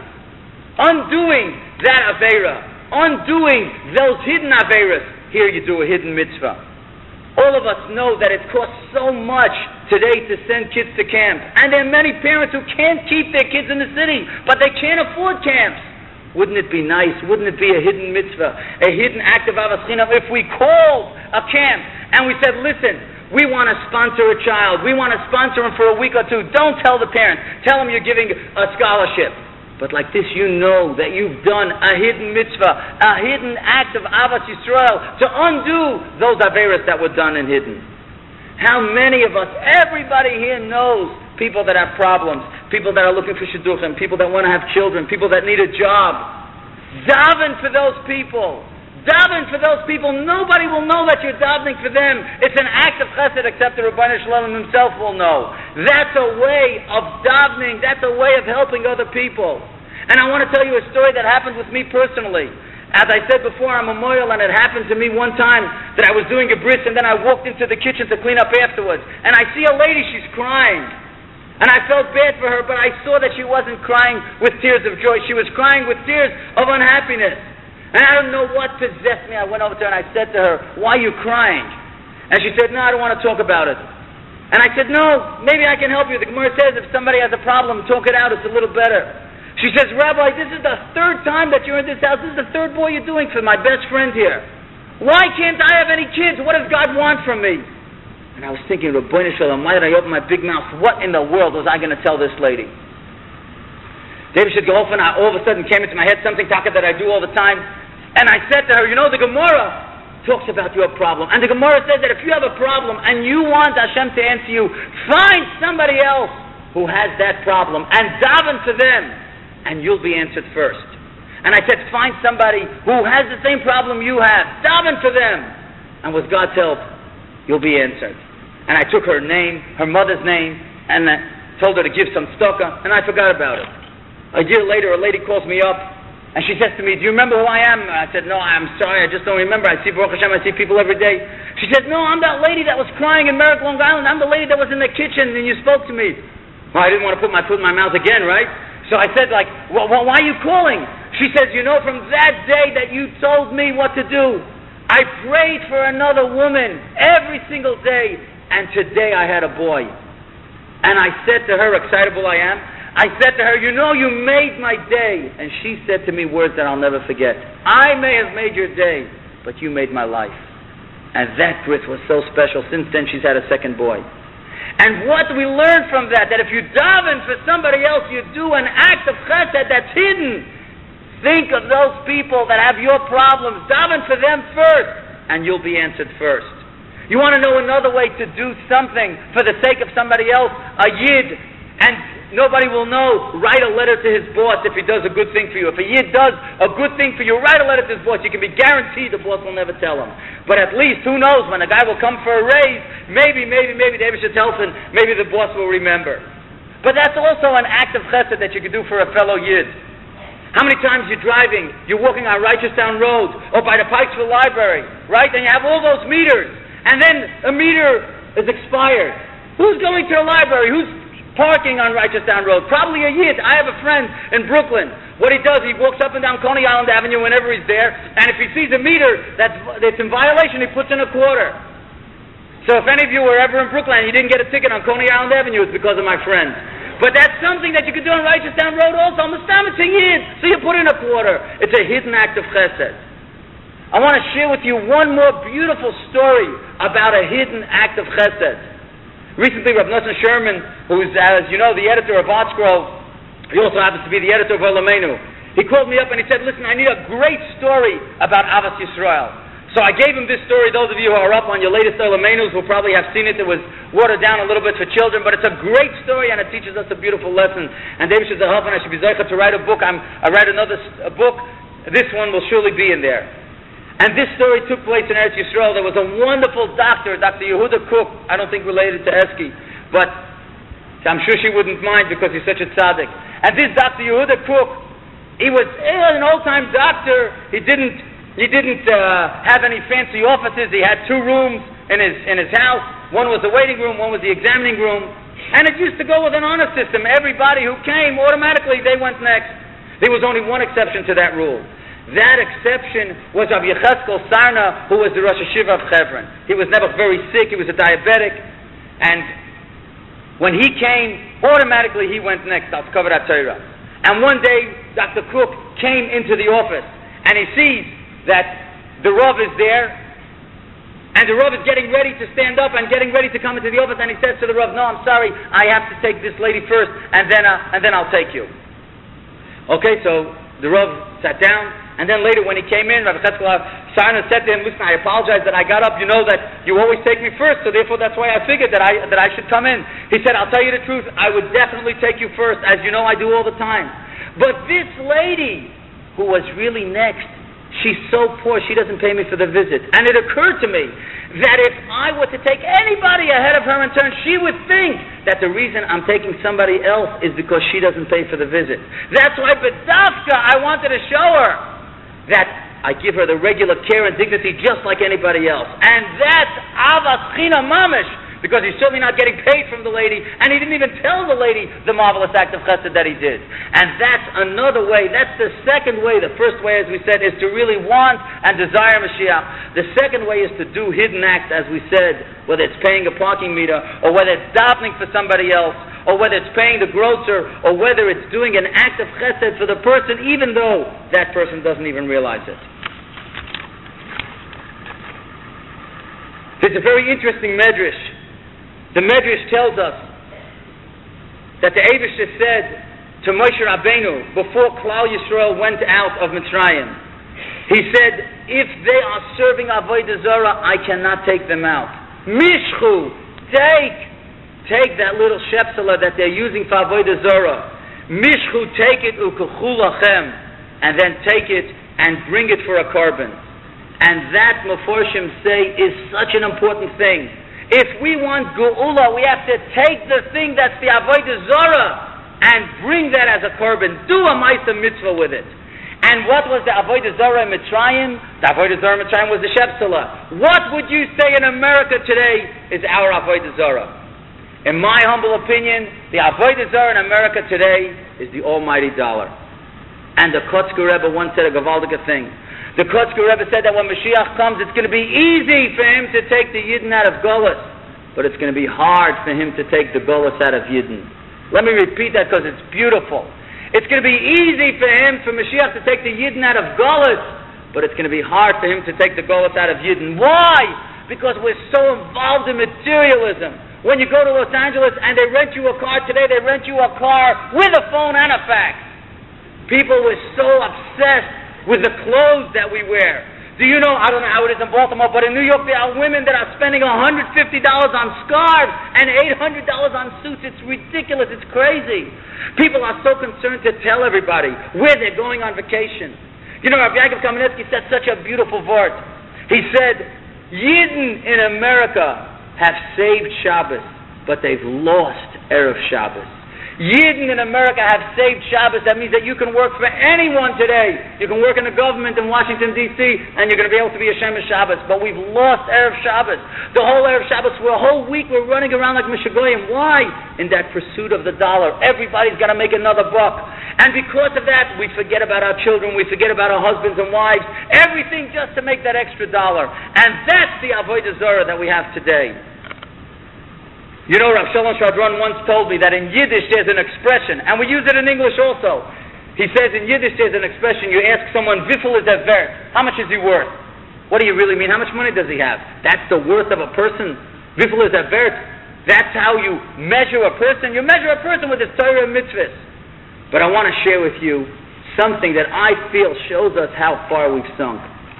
undoing that Aveira, undoing those hidden Aveiras. Here you do a hidden mitzvah. All of us know that it costs so much today to send kids to camp. And there are many parents who can't keep their kids in the city, but they can't afford camps. Wouldn't it be nice, wouldn't it be a hidden mitzvah, a hidden act of avas chinam, if we called a camp and we said, listen, we want to sponsor a child, we want to sponsor him for a week or two. Don't tell the parents, tell them you're giving a scholarship. But like this, you know that you've done a hidden mitzvah, a hidden act of avas Yisrael to undo those averas that were done and hidden. How many of us, everybody here knows people that have problems, people that are looking for shidduchim, people that want to have children, people that need a job. Daven for those people. Daven for those people. Nobody will know that you're davening for them. It's an act of chesed except the Rebbeinu Shalom himself will know. That's a way of davening. That's a way of helping other people. And I want to tell you a story that happened with me personally. As I said before, I'm a moyal, and it happened to me one time that I was doing a bris, and then I walked into the kitchen to clean up afterwards. And I see a lady, she's crying. And I felt bad for her, but I saw that she wasn't crying with tears of joy. She was crying with tears of unhappiness. And I don't know what possessed me. I went over to her and I said to her, why are you crying? And she said, no, I don't want to talk about it. And I said, no, maybe I can help you. The Gemara says if somebody has a problem, talk it out. It's a little better. She says, Rabbi, this is the third time that you're in this house. This is the third boy you're doing for my best friend here. Why can't I have any kids? What does God want from me? And I was thinking, Rebbeinu Shalom, why did I open my big mouth? What in the world was I going to tell this lady? David should go off, and all of a sudden came into my head something that I do all the time. And I said to her, you know, the Gemara talks about your problem. And the Gemara says that if you have a problem and you want Hashem to answer you, find somebody else who has that problem and daven for them, and you'll be answered first. And I said, find somebody who has the same problem you have, daven for them, and with God's help, you'll be answered. And I took her name, her mother's name, and I told her to give some tzedakah, and I forgot about it. A year later, a lady calls me up, and she says to me, do you remember who I am? I said, no, I'm sorry, I just don't remember. I see Baruch Hashem, I see people every day. She said, no, I'm that lady that was crying in Merrick, Long Island. I'm the lady that was in the kitchen and you spoke to me. Well, I didn't want to put my foot in my mouth again, right? So I said, like, well, why are you calling? She says, you know, from that day that you told me what to do, I prayed for another woman every single day, and today I had a boy. And I said to her, excitable I am, I said to her, you know, you made my day. And she said to me words that I'll never forget. I may have made your day, but you made my life. And that brit was so special. Since then, she's had a second boy. And what do we learn from that? That if you daven for somebody else, you do an act of chesed that's hidden. Think of those people that have your problems. Daven for them first, and you'll be answered first. You want to know another way to do something for the sake of somebody else? A yid, and nobody will know. Write a letter to his boss if he does a good thing for you. If a yid does a good thing for you, write a letter to his boss. You can be guaranteed the boss will never tell him. But at least, who knows, when a guy will come for a raise, maybe David should tell him, maybe the boss will remember. But that's also an act of chesed that you can do for a fellow yid. How many times you're driving, you're walking on Reicherstown Road, or by the Pikesville Library, right? And you have all those meters, and then a meter is expired. Who's going to the library? Who's parking on Reicherstown Road? Probably a yid. I have a friend in Brooklyn. What he does, he walks up and down Coney Island Avenue whenever he's there, and if he sees a meter that's in violation, he puts in a quarter. So if any of you were ever in Brooklyn and you didn't get a ticket on Coney Island Avenue, it's because of my friend. But that's something that you could do on Reicherstown Road also. Mustam, it's a yid. So you put in a quarter. It's a hidden act of chesed. I want to share with you one more beautiful story about a hidden act of chesed. Recently, Rav Nosson Sherman, who is, as you know, the editor of ArtScroll, he also happens to be the editor of Olamenu. He called me up and he said, listen, I need a great story about Avas Yisrael. So I gave him this story. Those of you who are up on your latest Olamenus will probably have seen it. It was watered down a little bit for children, but it's a great story and it teaches us a beautiful lesson. And David should help, and I should be zeicha to write a book. I write another book. This one will surely be in there. And this story took place in Eretz Yisrael. There was a wonderful doctor, Dr. Yehuda Cook, I don't think related to Esky, but I'm sure she wouldn't mind because he's such a tzaddik. And this Dr. Yehuda Cook, he was an old-time doctor. He didn't have any fancy offices. He had 2 rooms in his house. One was the waiting room, one was the examining room. And it used to go with an honor system. Everybody who came, automatically they went next. There was only one exception to that rule. That exception was Rabbi Yecheskel Sarna, who was the Rosh Hashiva of Hebron. He was never very sick. He was a diabetic. And when he came, automatically he went next. I'll cover that Torah. And one day, Dr. Cook came into the office, and he sees that the Rav is there, and the Rav is getting ready to stand up and getting ready to come into the office, and he says to the Rav, no, I'm sorry, I have to take this lady first, and then I'll take you. Okay, so the Rav sat down, and then later when he came in, Rabbi Cheskel Sarna said to him, listen, I apologize that I got up. You know that you always take me first, so therefore that's why I figured that I should come in. He said, I'll tell you the truth, I would definitely take you first, as you know I do all the time. But this lady, who was really next, she's so poor, she doesn't pay me for the visit. And it occurred to me that if I were to take anybody ahead of her in turn, she would think that the reason I'm taking somebody else is because she doesn't pay for the visit. That's why, B'dafka, I wanted to show her that I give her the regular care and dignity just like anybody else. And that's Avas China Mamish, because he's certainly not getting paid from the lady, and he didn't even tell the lady the marvelous act of chesed that he did. And that's another way. That's the second way. The first way, as we said, is to really want and desire Mashiach. The second way is to do hidden acts, as we said, whether it's paying a parking meter, or whether it's davening for somebody else, or whether it's paying the grocer, or whether it's doing an act of chesed for the person, even though that person doesn't even realize it. There's a very interesting medrash. The Medrash tells us that the Eibusha said to Moshe Rabbeinu before Klal Yisrael went out of Mitzrayim, he said, if they are serving Avodah Zarah, I cannot take them out. Mishchu, take that little shepsela that they're using for Avodah Zarah. Mishchu, take it, u'kuchu lachem, and then take it and bring it for a korban. And that, Meforshim say, is such an important thing. If we want Geula, we have to take the thing that's the Avodah Zarah and bring that as a korban. Do a Ma'aseh Mitzvah with it. And what was the Avodah Zarah in Mitzrayim? The Avodah Zarah in Mitzrayim was the Shepsela. What would you say in America today is our Avodah Zarah? In my humble opinion, the Avodah Zarah in America today is the almighty dollar. And the Kotzker Rebbe once said a gewaldige thing. The Kotzker Rebbe said that when Mashiach comes, it's going to be easy for him to take the Yidden out of Golus, but it's going to be hard for him to take the Golus out of Yidden. Let me repeat that because it's beautiful. It's going to be easy for him, for Mashiach, to take the Yidden out of Golus, but it's going to be hard for him to take the Golus out of Yidden. Why? Because we're so involved in materialism. When you go to Los Angeles and they rent you a car today, they rent you a car with a phone and a fax. People were so obsessed with the clothes that we wear. Do you know, I don't know how it is in Baltimore, but in New York there are women that are spending $150 on scarves and $800 on suits. It's ridiculous. It's crazy. People are so concerned to tell everybody where they're going on vacation. You know, Rav Yaakov Kamenetsky said such a beautiful word. He said, Yidden in America have saved Shabbos, but they've lost Erev Shabbos. Yidden in America have saved Shabbos. That means that you can work for anyone today. You can work in the government in Washington, D.C., and you're going to be able to be a Shemesh Shabbos. But we've lost Erev Shabbos. The whole Erev Shabbos, for a whole week, we're running around like Mishagoyim. Why? In that pursuit of the dollar. Everybody's got to make another buck. And because of that, we forget about our children. We forget about our husbands and wives. Everything just to make that extra dollar. And that's the Avodah Zarah that we have today. You know, Rav Shalom Shadron once told me that in Yiddish there's an expression, and we use it in English also. He says in Yiddish there's an expression, you ask someone, Wiffel is er wert? How much is he worth? What do you really mean? How much money does he have? That's the worth of a person. Wiffel is er wert? That's how you measure a person. You measure a person with his Torah and mitzvahs. But I want to share with you something that I feel shows us how far we've sunk.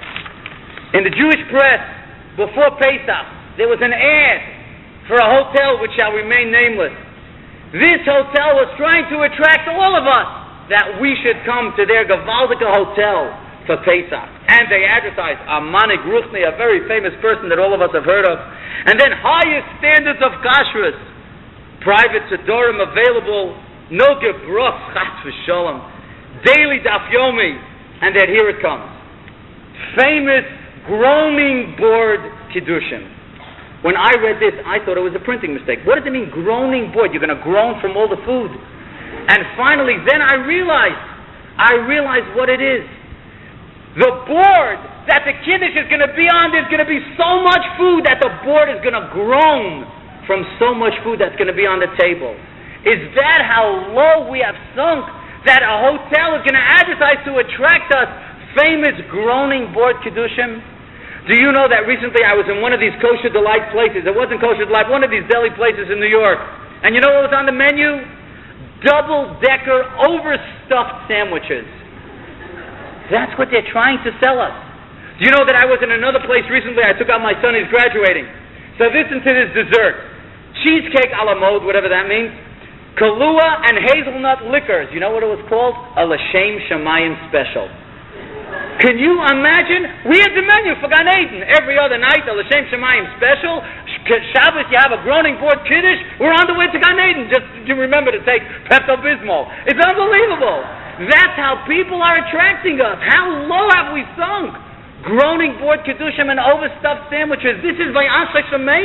In the Jewish press, before Pesach, there was an ad for a hotel which shall remain nameless. This hotel was trying to attract all of us that we should come to their Gewaldige Hotel for Pesach. And they advertised Manik Ruchni, a very famous person that all of us have heard of. And then highest standards of kashrus, private sedorim available, no gebroch, chas v'sholom, daily daf yomi, and then here it comes. Famous groaning board kiddushim. When I read this, I thought it was a printing mistake. What does it mean, groaning board? You're going to groan from all the food. And finally, then I realized what it is. The board that the kiddush is going to be on, there's going to be so much food that the board is going to groan from so much food that's going to be on the table. Is that how low we have sunk? That a hotel is going to advertise to attract us famous groaning board kiddushim? Do you know that recently I was in one of these kosher delight places? It wasn't kosher delight, one of these deli places in New York. And you know what was on the menu? Double-decker overstuffed sandwiches. That's what they're trying to sell us. Do you know that I was in another place recently? I took out my son, he's graduating. So listen to this dessert. Cheesecake a la mode, whatever that means. Kahlua and hazelnut liquors. You know what it was called? A L'Shem Shamayim special. Can you imagine? We had the menu for Gan Eden. Every other night, the L'Shem Shamayim special. Shabbos, you have a groaning board kiddush. We're on the way to Gan Eden. Just to remember to take Pepto-Bismol. It's unbelievable. That's how people are attracting us. How low have we sunk? Groaning board kiddushim and overstuffed sandwiches. This is Vayasek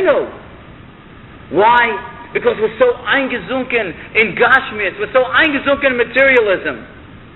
Shemenu. Why? Because we're so eingezunken in Gashmias. We're so eingezunken in materialism.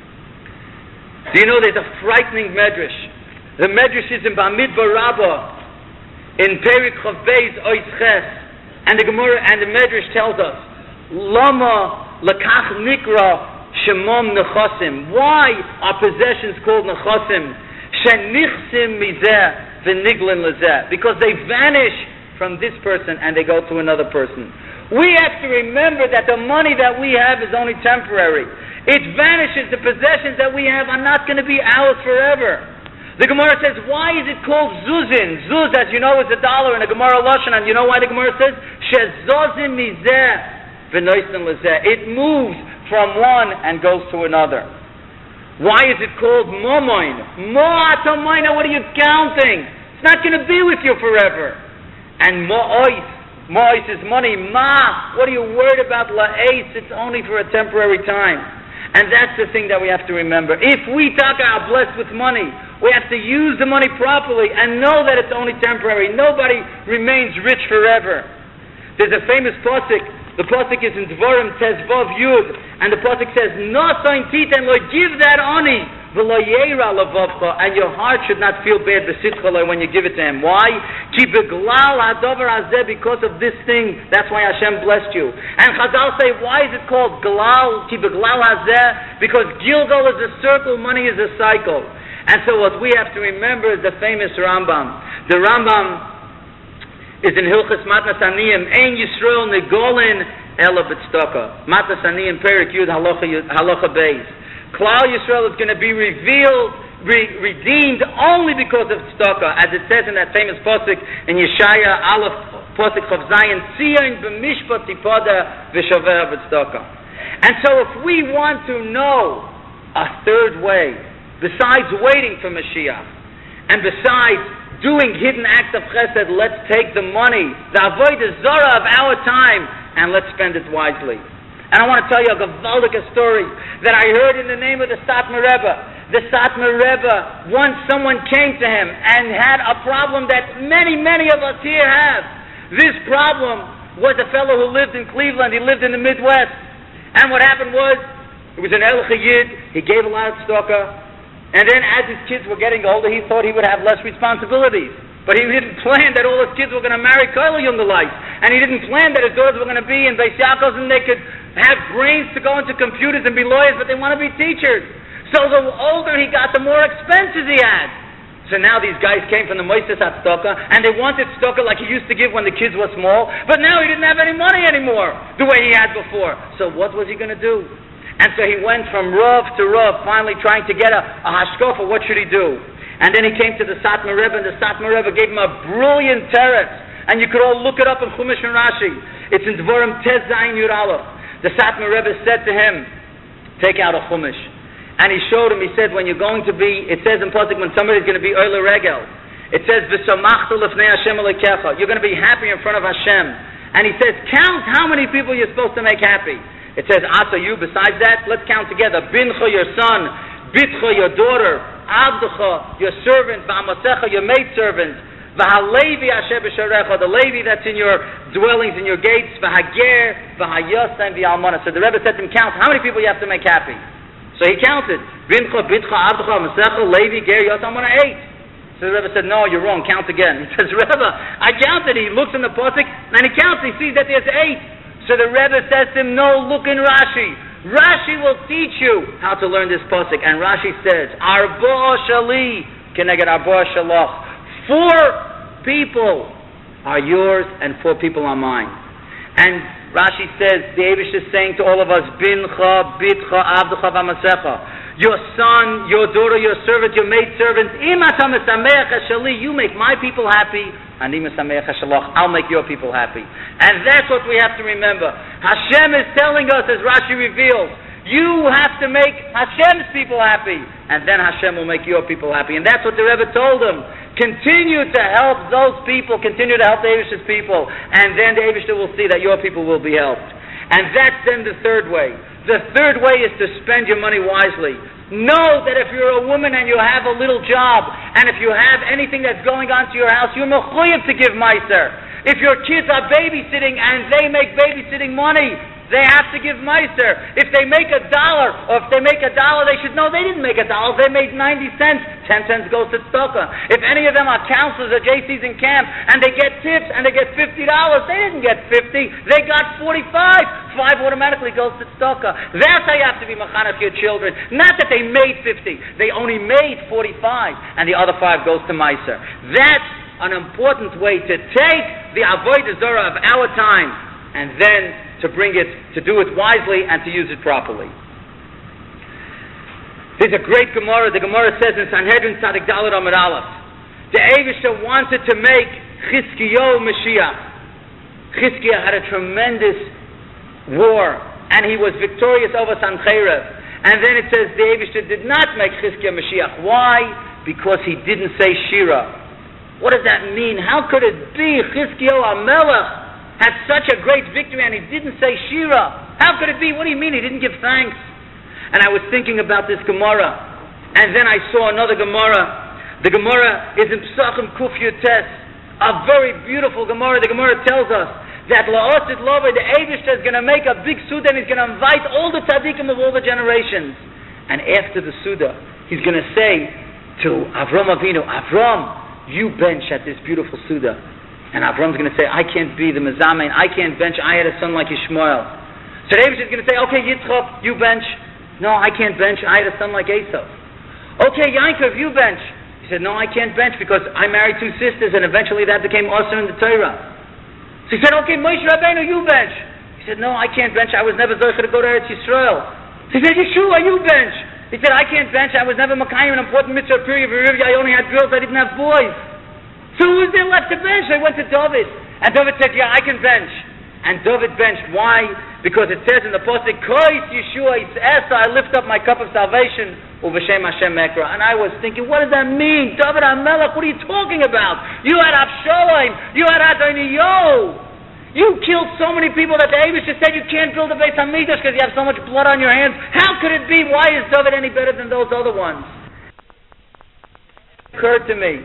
Do you know there's a frightening medrash? The medrash is in Bamidbar Rabbah, in Perik Chav Beis Ois Ches, and the Gemara and the medrash tells us, Lama Lakach Nikra Shemom Nechosim. Why are possessions called Nechosim? Shenichsim Mizeh V'Niglin Lezeh. Because they vanish from this person and they go to another person. We have to remember that the money that we have is only temporary. It vanishes. The possessions that we have are not going to be ours forever. The Gemara says, why is it called Zuzin? Zuz, as you know, is $1 in the Gemara Lashon. And you know why the Gemara says? Shezozim mizeh v'noisen lezeh. It moves from one and goes to another. Why is it called Momoin? Mo'atamoina, what are you counting? It's not going to be with you forever. And Mo'ois is money. Ma, what are you worried about? La'es, it's only for a temporary time. And that's the thing that we have to remember. If we are blessed with money, we have to use the money properly and know that it's only temporary. Nobody remains rich forever. There's a famous pasuk. The pasuk is in Dvarim Tezvav Yud, and the pasuk says, "No soin titen lo, give that oni, v'lo yeira lavavcha," and your heart should not feel bad b'sitcha when you give it to him. Why? Ki beglal hadover hazeh, because of this thing. That's why Hashem blessed you. And Chazal say, why is it called glal? Ki beglal hazeh, because Gilgal is a circle, money is a cycle. And so what we have to remember is the famous Rambam. The Rambam is in Hilchas Matnas Aniyim, Ein Yisrael Negolin Ela B'tzedakah. Matnas Aniyim, Perik Yud, Halacha Beis. Klal Yisrael is going to be redeemed only because of tzedakah, as it says in that famous pasuk in Yeshaya Aleph, pasuk Chav Zayin, Tzion b'mishpat tipada v'shaveh b'tzedakah. And so if we want to know a third way, besides waiting for Mashiach, and besides doing hidden acts of chesed, let's take the money, the avodah zarah of our time, and let's spend it wisely. And I want to tell you a gewaldige story that I heard in the name of the Satmar Rebbe. The Satmar Rebbe, once someone came to him and had a problem that many, many of us here have. This problem was a fellow who lived in Cleveland. He lived in the Midwest. And what happened was, it was an Elcha Yid. He gave a lot of tzedakah. And then as his kids were getting older, he thought he would have less responsibilities. But he didn't plan that all his kids were going to marry Koil Jungelite. And he didn't plan that his daughters were going to be in Beis Yaakov and they could have brains to go into computers and be lawyers, but they want to be teachers. So the older he got, the more expenses he had. So now these guys came from the Moises HaTzedakah, and they wanted tzedakah like he used to give when the kids were small, but now he didn't have any money anymore, the way he had before. So what was he going to do? And so he went from Rav to Rav, finally trying to get a hashkafa. What should he do? And then he came to the Satmar Rebbe, and the Satmar Rebbe gave him a brilliant teretz. And you could all look it up in Chumash and Rashi. It's in Dvarim Tez Zayin Yud Aleph. The Satmar Rebbe said to him, take out a Chumash. And he showed him, he said, when you're going to be, it says in Pasuk, when somebody's going to be Oile Regel, it says, V'samachtu lefnei Hashem alekecha. You're going to be happy in front of Hashem. And he says, count how many people you're supposed to make happy. It says, Asa, you. Besides that, let's count together. Bincha, your son. Bitcha, your daughter. Abducha, your servant. V'amasecha, your maidservant. V'halevi asher b'sharecha, the Levi that's in your dwellings, in your gates. V'hager, v'hayasa, and v'almana. So the Rebbe said to him, count how many people you have to make happy. So he counted. Bincha, bitcha, abducha, amasecha, Levi, ger, yasa, almana, 8. So the Rebbe said, no, you're wrong, count again. He says, Rebbe, I counted. He looks in the pasuk, and he counts. He sees that there's 8. So the Rebbe says to him, no, look in Rashi. Rashi will teach you how to learn this pasuk. And Rashi says, Arba shali keneged arba shalach. 4 people are yours and 4 people are mine. And Rashi says, the Eibush is saying to all of us, Bincha, Bitcha, Abducha, V'amasecha. Your son, your daughter, your servant, your maidservant, you make my people happy, and I'll make your people happy. And that's what we have to remember. Hashem is telling us, as Rashi reveals, you have to make Hashem's people happy, and then Hashem will make your people happy. And that's what the Rebbe told them. Continue to help those people, continue to help the Eibush's people, and then the Eibush will see that your people will be helped. And that's then the third way. The third way is to spend your money wisely. Know that if you're a woman and you have a little job, and if you have anything that's going on to your house, you're mechuyev to give meiser. If your kids are babysitting and they make babysitting money, they have to give meiser. If they make $1, or if they make $1, they should know they didn't make $1. They made 90 cents. 10 cents goes to tzedakah. If any of them are counselors or JCs in camp and they get tips and they get $50, they didn't get 50. They got 45. 5 automatically goes to tzedakah. That's how you have to be mechanech your children. Not that they made 50. They only made 45, and the other 5 goes to meiser. That's an important way to take the avodah zarah of our time and then to bring it, to do it wisely and to use it properly. There's a great Gemara. The Gemara says in Sanhedrin Tzadik Dalet Amud Aleph, the Eivishter wanted to make Chizkiyahu Mashiach. Chizkiah had a tremendous war, and he was victorious over Sancheriv. And then it says the Eivishter did not make Chizkiah Mashiach. Why? Because he didn't say Shira. What does that mean? How could it be Chizkiyahu HaMelech had such a great victory and he didn't say Shira? How could it be? What do you mean he didn't give thanks? And I was thinking about this Gemara, and then I saw another Gemara. The Gemara is in Pesachim Kuf Yutes, a very beautiful Gemara. The Gemara tells us that La'osid Lova, the Eibishter, is going to make a big Suda and he's going to invite all the tzaddikim of all the generations. And after the Suda, he's going to say to Avram Avinu, Avram, you bench at this beautiful Suda. And Avram's going to say, I can't be the Mezamein, I can't bench, I had a son like Ishmael. So the Eibishter is going to say, okay, Yitzchak, you bench. No, I can't bench, I had a son like Esau. Okay, Yaakov, you bench. He said, no, I can't bench because I married two sisters and eventually that became also in the Torah. So he said, okay, Moshe Rabbeinu, you bench. He said, no, I can't bench. I was never zocher to go to Eretz Yisrael. So he said, Yeshua, you bench. He said, I can't bench. I was never Makayim, an important mitzvah period. I only had girls. I didn't have boys. So who was there left to bench? I went to David. And David said, yeah, I can bench. And David benched. Why? Because it says in the Pasuk, Kois Yeshua Yis'esa, I lift up my cup of salvation, Uv'Shem Hashem Mekra. And I was thinking, what does that mean? David HaMelech, what are you talking about? You had Avshalom, you had Adoniyahu. You killed so many people that the Eibishter said you can't build a Beis HaMikdash because you have so much blood on your hands. How could it be? Why is David any better than those other ones? It occurred to me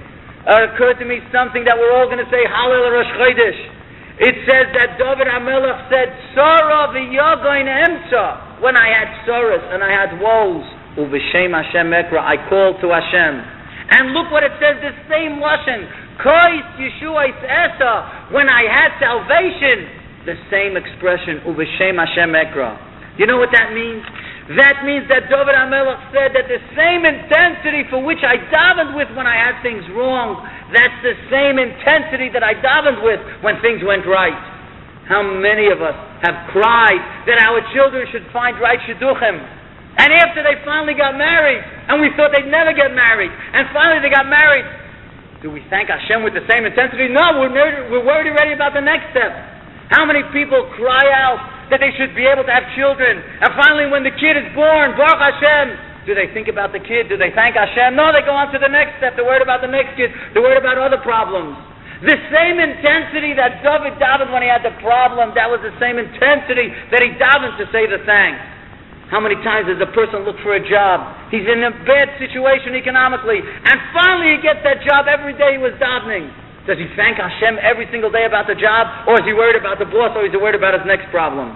something that we're all going to say, Hallel Rosh Chodesh. It says that David HaMelech said, Sora v'yogoin emsa. When I had sorrows and I had woes, Uv'Shem Hashem Mekra, I called to Hashem. And look what it says, the same Lashon, Kois Yeshua Yis'esa. When I had salvation, the same expression, Uv'Shem Hashem Mekra. You know what that means? That means that David HaMelech said that the same intensity for which I davened with when I had things wrong, that's the same intensity that I davened with when things went right. How many of us have cried that our children should find right shidduchim? And after they finally got married, and we thought they'd never get married, and finally they got married, do we thank Hashem with the same intensity? No, we're worried already about the next step. How many people cry out that they should be able to have children, and finally when the kid is born, Baruch Hashem, do they think about the kid? Do they thank Hashem? No, they go on to the next step. They're worried about the next kid. They're worried about other problems. The same intensity that David davened when he had the problem, that was the same intensity that he davened to say the thanks. How many times does a person look for a job? He's in a bad situation economically, and finally he gets that job. Every day he was davening. Does he thank Hashem every single day about the job, or is he worried about the boss, or is he worried about his next problem?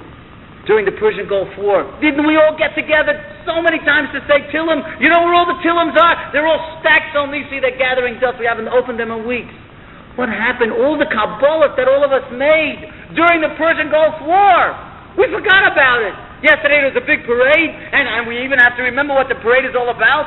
During the Persian Gulf War, didn't we all get together so many times to say Tillim? You know where all the Tillims are? They're all stacked on Nisi, they're gathering dust. We haven't opened them in weeks. What happened? All the Kabbalah that all of us made during the Persian Gulf War, we forgot about it. Yesterday there was a big parade, and we even have to remember what the parade is all about,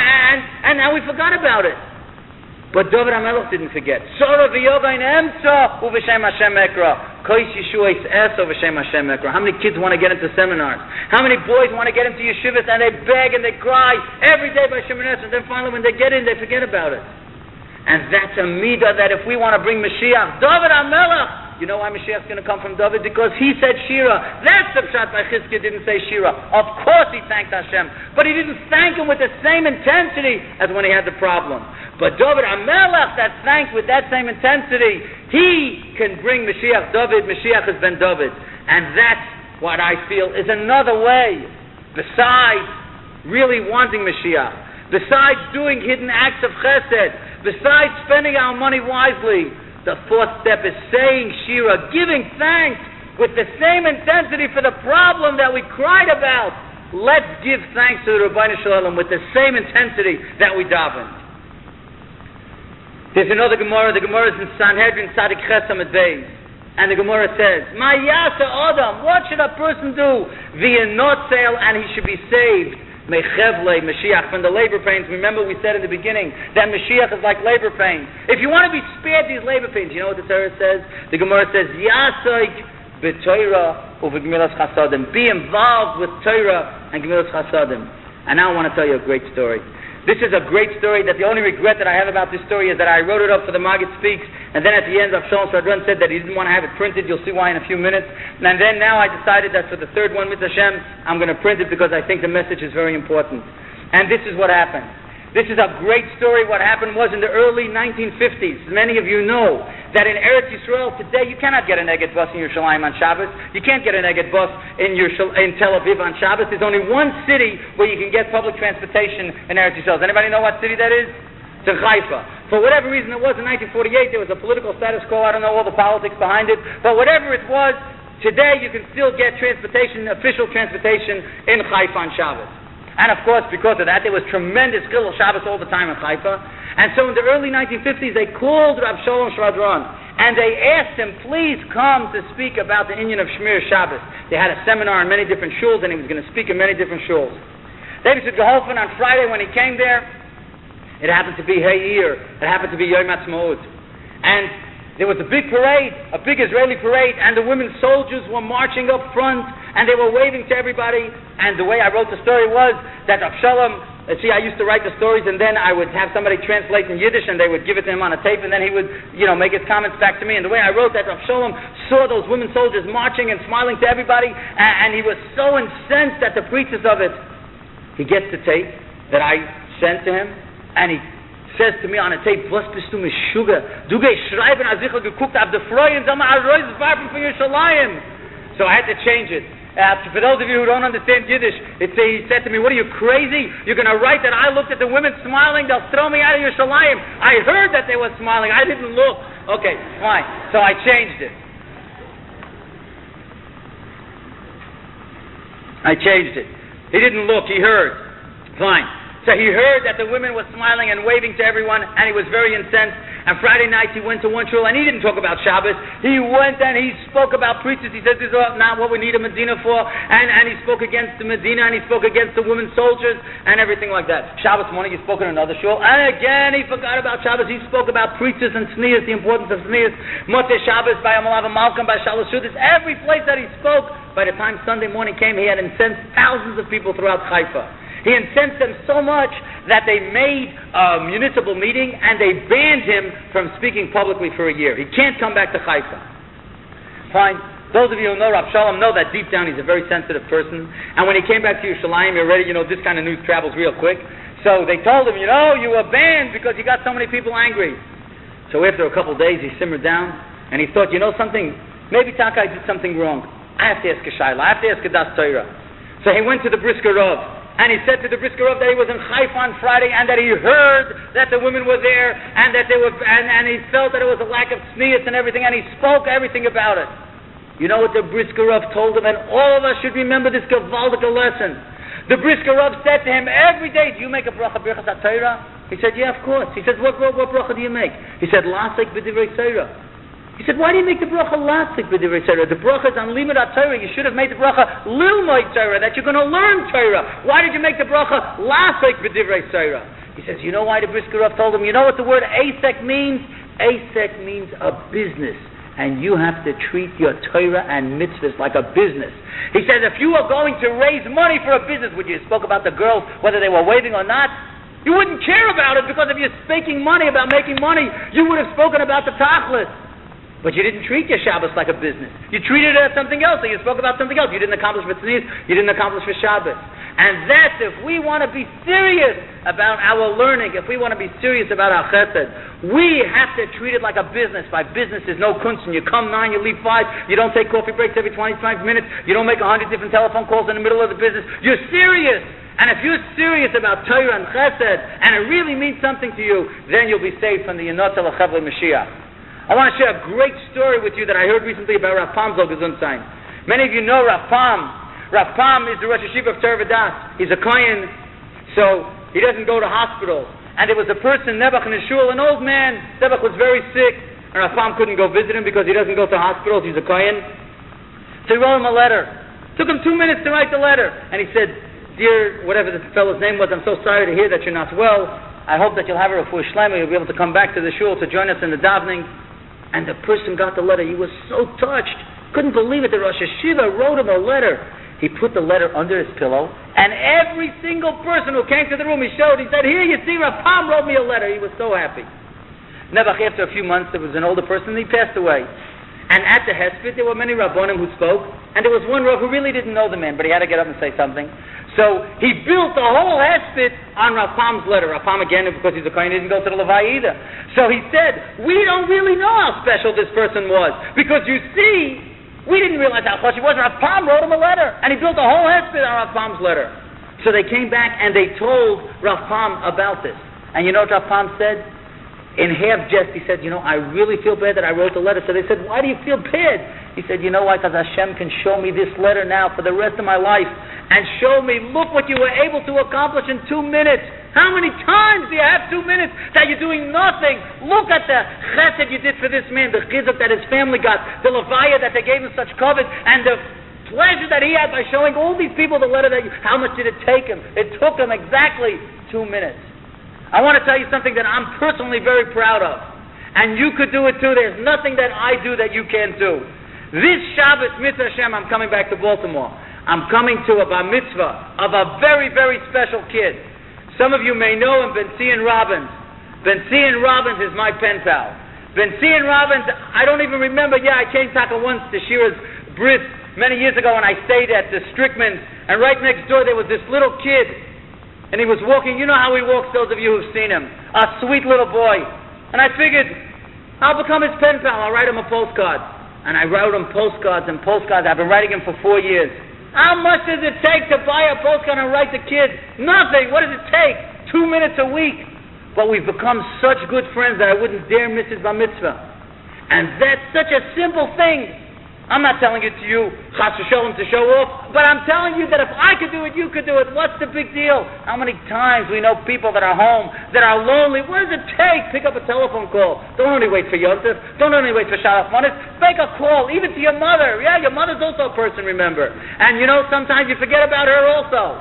and now we forgot about it. But David HaMelech didn't forget. Sora v'yogain emsa uv'shem Hashem ekra. Kois Yeshua Yis'esa uv'shem Hashem ekra. How many kids want to get into seminars? How many boys want to get into yeshivas and they beg and they cry every day by Shemoneh Esrei, and then finally when they get in, they forget about it. And that's a midah that if we want to bring Mashiach, David HaMelech, you know why Mashiach's going to come from David? Because he said Shira. That's the pshat by Chizkiah didn't say Shira. Of course he thanked Hashem, but he didn't thank him with the same intensity as when he had the problem. But David HaMelech that thanked with that same intensity, he can bring Mashiach David. Mashiach has been David. And that's what I feel is another way, besides really wanting Mashiach, besides doing hidden acts of chesed, besides spending our money wisely, the fourth step is saying Shira, giving thanks with the same intensity for the problem that we cried about. Let's give thanks to the Rabbeinu Shalom with the same intensity that we davened. There's another Gemara. The Gemara is in Sanhedrin Tzadik Ches Amud Beis, and the Gemara says, "Ma yasa Adam, what should a person do? V'yenotzel, and he should be saved. Mechevle Mashiach, from the labor pains." Remember, we said in the beginning that Mashiach is like labor pains. If you want to be spared these labor pains, you know what the Torah says? The Gemara says, "Yasoik b'Torah u'v'gemilas chasadim." Be involved with Torah and gemilas chasadim. And now I want to tell you a great story. This is a great story that the only regret that I have about this story is that I wrote it up for the Maggid Speaks, and then at the end Avshalom Sadran said that he didn't want to have it printed. You'll see why in a few minutes. And then now I decided that for the third one, with Hashem, I'm going to print it because I think the message is very important. And this is what happened. This is a great story. What happened was in the early 1950s. Many of you know that in Eretz Yisrael today you cannot get an Egged bus in Yerushalayim on Shabbos. You can't get an Egged bus in Tel Aviv on Shabbos. There's only one city where you can get public transportation in Eretz Yisrael. Does anybody know what city that is? It's in Haifa. For whatever reason it was in 1948, there was a political status quo. I don't know all the politics behind it. But whatever it was, today you can still get transportation, official transportation in Haifa on Shabbos. And of course, because of that, there was tremendous Chilul Shabbos all the time in Haifa. And so in the early 1950s, they called Rav Shalom Shvadron, and they asked him, please come to speak about the inyan of Shmir Shabbos. They had a seminar in many different shuls, and he was going to speak in many different shuls. David Geholfen on Friday when he came there, it happened to be Hayir, it happened to be Yom Ha'atzmaut. And there was a big parade, a big Israeli parade, and the women soldiers were marching up front, and they were waving to everybody. And the way I wrote the story was that Avshalom, I used to write the stories, and then I would have somebody translate in Yiddish, and they would give it to him on a tape, and then he would, make his comments back to me. And the way I wrote that, Avshalom saw those women soldiers marching and smiling to everybody, and he was so incensed at the preachers of it. He gets the tape that I sent to him, and he says to me on a tape, "Was bist du mishuga? Du gehst schreiben, als ich geguckt habe, the Freuen, sag mal, Arroz warfen für Yerushalayim." So I had to change it. For those of you who don't understand Yiddish, he said to me, "What are you, crazy? You're going to write that I looked at the women smiling, they'll throw me out of Yerushalayim." I heard that they were smiling, I didn't look. Okay, fine. So I changed it. He didn't look, he heard. Fine. So he heard that the women were smiling and waving to everyone, and he was very incensed. And Friday night he went to one shul, and he didn't talk about Shabbos. He went and he spoke about preachers. He said, "This is not what we need a Medina for." And he spoke against the Medina, and he spoke against the women soldiers, and everything like that. Shabbos morning he spoke in another shul, and again he forgot about Shabbos. He spoke about preachers and sneers, the importance of sneers. Motzei Shabbos by Amalav Malcolm, by Shalosh Shudas. Every place that he spoke, by the time Sunday morning came, he had incensed thousands of people throughout Haifa. He incensed them so much that they made a municipal meeting and they banned him from speaking publicly for a year. He can't come back to Haifa. Fine. Those of you who know Rav Shalom know that deep down he's a very sensitive person. And when he came back to Yerushalayim, you're ready, this kind of news travels real quick. So they told him, you were banned because you got so many people angry. So after a couple of days, he simmered down and he thought, something, maybe Takai did something wrong. I have to ask a Shaila. I have to ask a Das Torah. So he went to the Brisker Rav. And he said to the Brisker Rav that he was in Haifa on Friday, and that he heard that the women were there, and that they were, and he felt that it was a lack of tznius and everything, and he spoke everything about it. You know what the Brisker Rav told him, and all of us should remember this Gavaldic lesson. The Brisker Rav said to him every day, "Do you make a bracha birchas HaTorah?" He said, "Yeah, of course." He said, "What bracha do you make?" He said, "Lasek b'divrei Torah." He said, "Why do you make the bracha lasik b'divrei Torah? The bracha is on limud Torah. You should have made the bracha lilmod Torah, that you're going to learn Torah. Why did you make the bracha lasik b'divrei Torah?" He says, "You know why?" The Brisker Rav told him, "You know what the word asek means? Asek means a business, and you have to treat your Torah and mitzvahs like a business." He says, "If you are going to raise money for a business," which you spoke about the girls, whether they were waving or not, you wouldn't care about it, because if you're speaking money about making money, you would have spoken about the tachlis. But you didn't treat your Shabbos like a business. You treated it as something else, and you spoke about something else. You didn't accomplish for tznius, you didn't accomplish for Shabbos. And that's if we want to be serious about our learning, if we want to be serious about our chesed, we have to treat it like a business. By business, there's no kunst. You come 9, you leave 5. You don't take coffee breaks every 25 minutes. You don't make 100 different telephone calls in the middle of the business. You're serious. And if you're serious about Torah and chesed, and it really means something to you, then you'll be saved from the Yonot L'Chavle Mashiach. I want to share a great story with you that I heard recently about Rav Pam Zolgazunstein. Many of you know Rav Pam. Rav Pam is the Rosh Hashiva of Torah V'das. He's a Kohen, so he doesn't go to hospitals. And there was a person, Nebuch in his shul, an old man. Nebuch was very sick, and Rav Pam couldn't go visit him because he doesn't go to hospitals. He's a Kohen. So he wrote him a letter. Took him 2 minutes to write the letter. And he said, "Dear," whatever the fellow's name was, "I'm so sorry to hear that you're not well. I hope that you'll have a refuah shlema. You'll be able to come back to the shul to join us in the davening." And the person got the letter. He was so touched. Couldn't believe it. The Rosh Hashiva wrote him a letter. He put the letter under his pillow, and every single person who came to the room, he said, "Here, you see, Rav Pam wrote me a letter." He was so happy. Nebuch, after a few months, there was an older person, and he passed away. And at the Hesped, there were many Rabbonim who spoke, and there was one Rav who really didn't know the man, but he had to get up and say something. So he built the whole Hesped on Rav Pam's letter. Rav Pam, again, because he's a Kohen, didn't go to the Levai either. So he said, "We don't really know how special this person was, because you see, we didn't realize how close he was. Rav Pam wrote him a letter, and he built the whole Hesped on Rav Pam's letter." So they came back and they told Rav Pam about this. And you know what Rav Pam said? In half jest, he said, I really feel bad that I wrote the letter. So they said, why do you feel bad? He said, you know why? Because Hashem can show me this letter now for the rest of my life and show me, look what you were able to accomplish in 2 minutes. How many times do you have 2 minutes that you're doing nothing? Look at the chesed you did for this man, the chizuk that his family got, the levaya that they gave him such covet, and the pleasure that he had by showing all these people the letter how much did it take him? It took him exactly 2 minutes. I want to tell you something that I'm personally very proud of. And you could do it too. There's nothing that I do that you can't do. This Shabbos, Mitzvah Hashem, I'm coming back to Baltimore. I'm coming to a bar mitzvah of a very, very special kid. Some of you may know him, Ben-Zion Robbins. Ben-Zion Robbins is my pen pal. Ben-Zion Robbins, I don't even remember, I came Taka once to Shira's bris many years ago, and I stayed at the Strickman, and right next door there was this little kid. And he was walking, you know how he walks, those of you who've seen him. A sweet little boy. And I figured, I'll become his pen pal. I'll write him a postcard. And I wrote him postcards and postcards. I've been writing him for 4 years. How much does it take to buy a postcard and write the kid? Nothing. What does it take? 2 minutes a week. But we've become such good friends that I wouldn't dare miss his bar mitzvah. And that's such a simple thing. I'm not telling it to you, chas v'sholem, to show off, but I'm telling you that if I could do it, you could do it. What's the big deal? How many times we know people that are home, that are lonely? What does it take? Pick up a telephone call. Don't only wait for Yosef. Don't only wait for Shalach Manis. Make a call, even to your mother. Yeah, your mother's also a person, remember. And sometimes you forget about her also.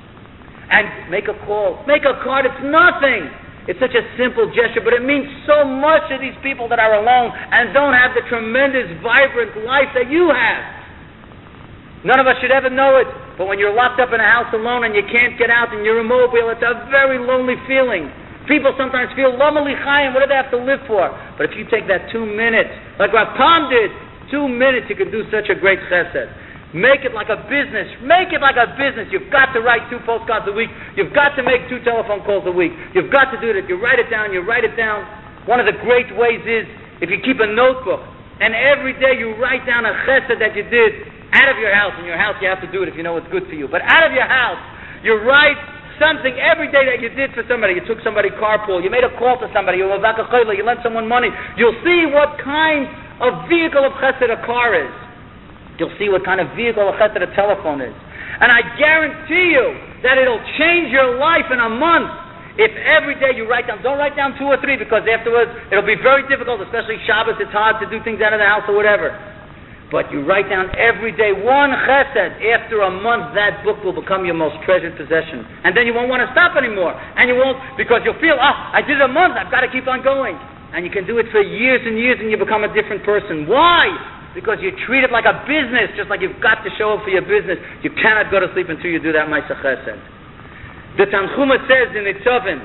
And make a call. Make a card. It's nothing. It's such a simple gesture, but it means so much to these people that are alone and don't have the tremendous, vibrant life that you have. None of us should ever know it, but when you're locked up in a house alone and you can't get out and you're immobile, it's a very lonely feeling. People sometimes feel, Lama li chayim, what do they have to live for? But if you take that 2 minutes, like Rav Pam did, 2 minutes, you can do such a great chesed. Make it like a business. Make it like a business. You've got to write 2 postcards a week. You've got to make 2 telephone calls a week. You've got to do it. You write it down. One of the great ways is if you keep a notebook and every day you write down a chesed that you did out of your house. In your house you have to do it if you know what's good for you. But out of your house, you write something every day that you did for somebody. You took somebody carpool. You made a call to somebody. You lent someone money. You'll see what kind of vehicle of chesed a car is. You'll see what kind of vehicle of chesed a telephone is. And I guarantee you that it'll change your life in a month if every day you write down. Don't write down 2 or 3 because afterwards it'll be very difficult, especially Shabbos. It's hard to do things out of the house or whatever. But you write down every day 1 chesed. After a month, that book will become your most treasured possession. And then you won't want to stop anymore. And you won't, because you'll feel, I did it a month, I've got to keep on going. And you can do it for years and years and you become a different person. Why? Because you treat it like a business, just like you've got to show up for your business. You cannot go to sleep until you do that Ma'aseh Chesed. The Tanchuma says in Nitzavim,